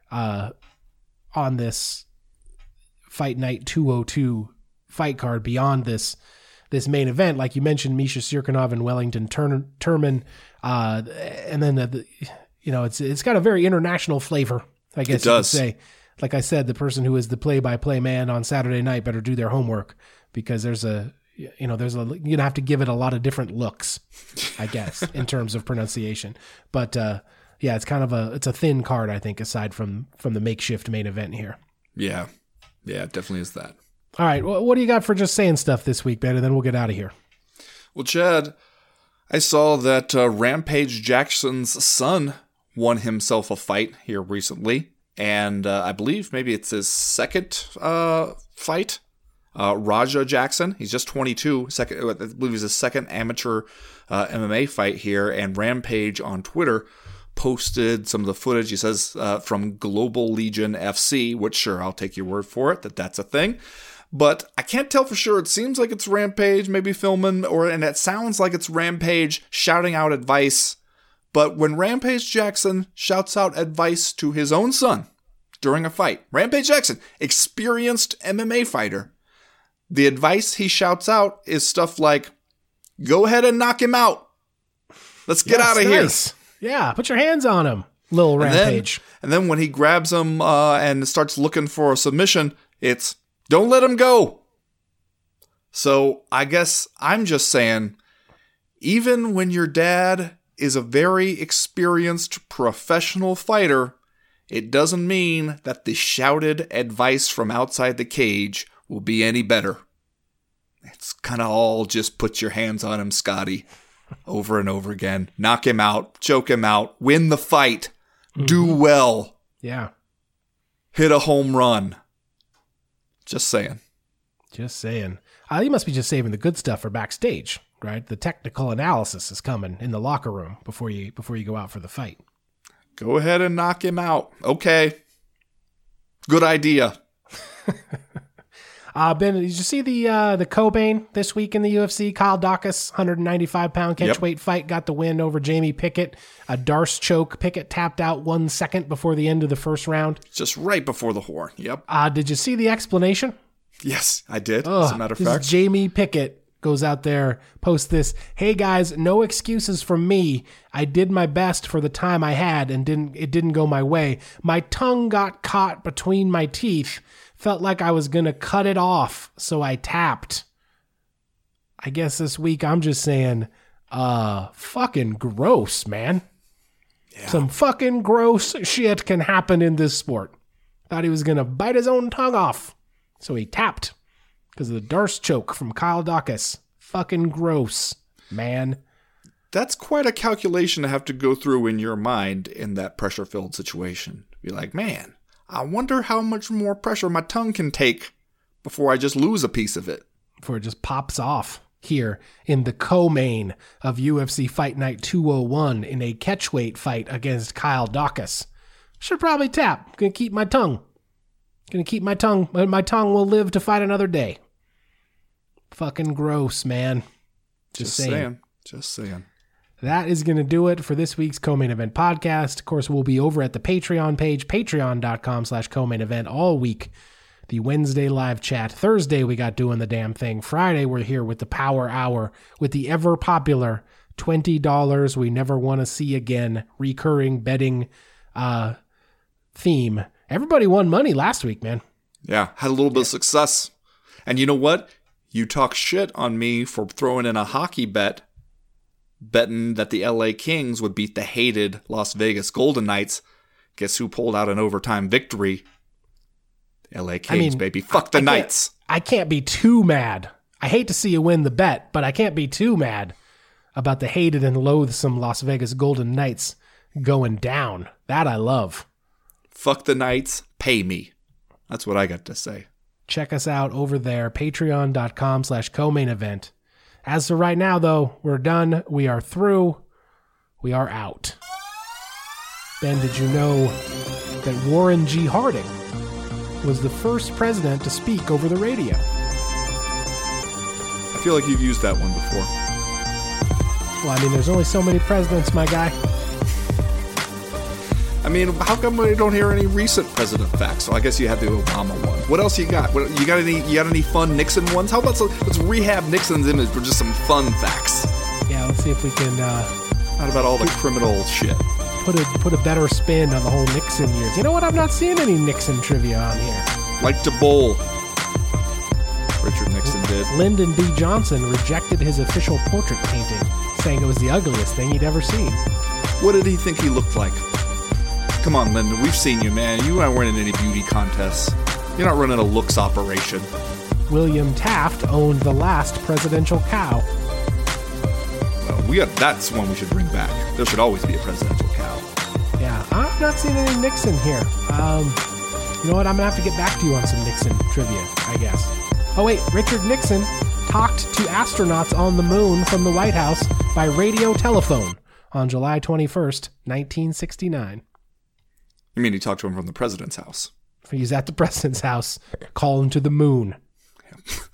on this Fight Night 202 fight card beyond this main event. Like you mentioned, Misha Cirkunov and Wellington Turman. And then it's got a very international flavor, I guess you could say. Like I said, the person who is the play-by-play man on Saturday night better do their homework, because you're gonna have to give it a lot of different looks, I guess, in terms of pronunciation. But it's kind of it's a thin card, I think, aside from the makeshift main event here. Yeah, it definitely is that. All right, well, what do you got for just saying stuff this week, Ben? And then we'll get out of here. Well, Chad, I saw that Rampage Jackson's son won himself a fight here recently, and I believe maybe it's his second fight. Raja Jackson, he's just 22, I believe he's his second amateur MMA fight here, and Rampage on Twitter posted some of the footage, he says, from Global Legion FC, which sure, I'll take your word for it, that's a thing. But I can't tell for sure. It seems like it's Rampage maybe filming, and it sounds like it's Rampage shouting out advice. But when Rampage Jackson shouts out advice to his own son during a fight, Rampage Jackson, experienced MMA fighter, the advice he shouts out is stuff like, go ahead and knock him out. Let's get out of here. Yeah, put your hands on him, little Rampage. And then when he grabs him and starts looking for a submission, it's, don't let him go. So I guess I'm just saying, even when your dad is a very experienced professional fighter, it doesn't mean that the shouted advice from outside the cage will be any better. It's kind of all just put your hands on him, Scotty, over and over again. Knock him out, choke him out, win the fight, do well. Yeah. Hit a home run. Just saying. You must be just saving the good stuff for backstage, right? The technical analysis is coming in the locker room before you go out for the fight. Go ahead and knock him out. Okay. Good idea. Ben, did you see the co-main this week in the UFC? Kyle Daukaus, 195-pound catchweight fight, got the win over Jamie Pickett. A Darce choke. Pickett tapped out 1 second before the end of the first round. Just right before the horn. Yep. Did you see the explanation? Yes, I did. As a matter of fact. Jamie Pickett goes out there, posts this. Hey guys, no excuses from me. I did my best for the time I had and it didn't go my way. My tongue got caught between my teeth. Felt like I was going to cut it off, so I tapped. I guess this week I'm just saying, fucking gross, man. Yeah. Some fucking gross shit can happen in this sport. Thought he was going to bite his own tongue off, so he tapped because of the Darce choke from Kyle Daukaus. Fucking gross, man. That's quite a calculation to have to go through in your mind in that pressure-filled situation. Be like, man, I wonder how much more pressure my tongue can take before I just lose a piece of it. Before it just pops off here in the co-main of UFC Fight Night 201 in a catchweight fight against Kyle Daukaus. Should probably tap. Gonna keep my tongue. My tongue will live to fight another day. Fucking gross, man. Just saying. That is going to do it for this week's Co-Main Event podcast. Of course, we'll be over at the Patreon page, patreon.com/co-main event all week, the Wednesday live chat. Thursday, we got Doing the Damn Thing. Friday, we're here with the Power Hour with the ever popular $20 we never want to see again recurring betting theme. Everybody won money last week, man. Yeah, had a little bit of success. And you know what? You talk shit on me for throwing in a hockey bet, betting that the LA Kings would beat the hated Las Vegas Golden Knights. Guess who pulled out an overtime victory? The LA Kings, baby. Fuck the Knights. I can't be too mad. I hate to see you win the bet, but I can't be too mad about the hated and loathsome Las Vegas Golden Knights going down. That I love. Fuck the Knights. Pay me. That's what I got to say. Check us out over there, patreon.com/co-main event. As of right now, though, we're done. We are through. We are out. Ben, did you know that Warren G. Harding was the first president to speak over the radio? I feel like you've used that one before. Well, I mean, there's only so many presidents, my guy. I mean, how come we don't hear any recent president facts? So I guess you had the Obama one. What else you got? You got any fun Nixon ones? How about let's rehab Nixon's image for just some fun facts? Yeah, let's see if we can. Not about all the criminal shit. Put a better spin on the whole Nixon years. You know what? I'm not seeing any Nixon trivia on here. Like to bowl. Richard Nixon did. Lyndon B. Johnson rejected his official portrait painting, saying it was the ugliest thing he'd ever seen. What did he think he looked like? Come on, Lyndon. We've seen you, man. You aren't winning any beauty contests. You're not running a looks operation. William Taft owned the last presidential cow. Well, that's one we should bring back. There should always be a presidential cow. Yeah, I'm not seeing any Nixon here. You know what? I'm going to have to get back to you on some Nixon trivia, I guess. Oh, wait. Richard Nixon talked to astronauts on the moon from the White House by radio telephone on July 21st, 1969. You mean he talked to him from the president's house? He's at the president's house. Call him to the moon. Yeah.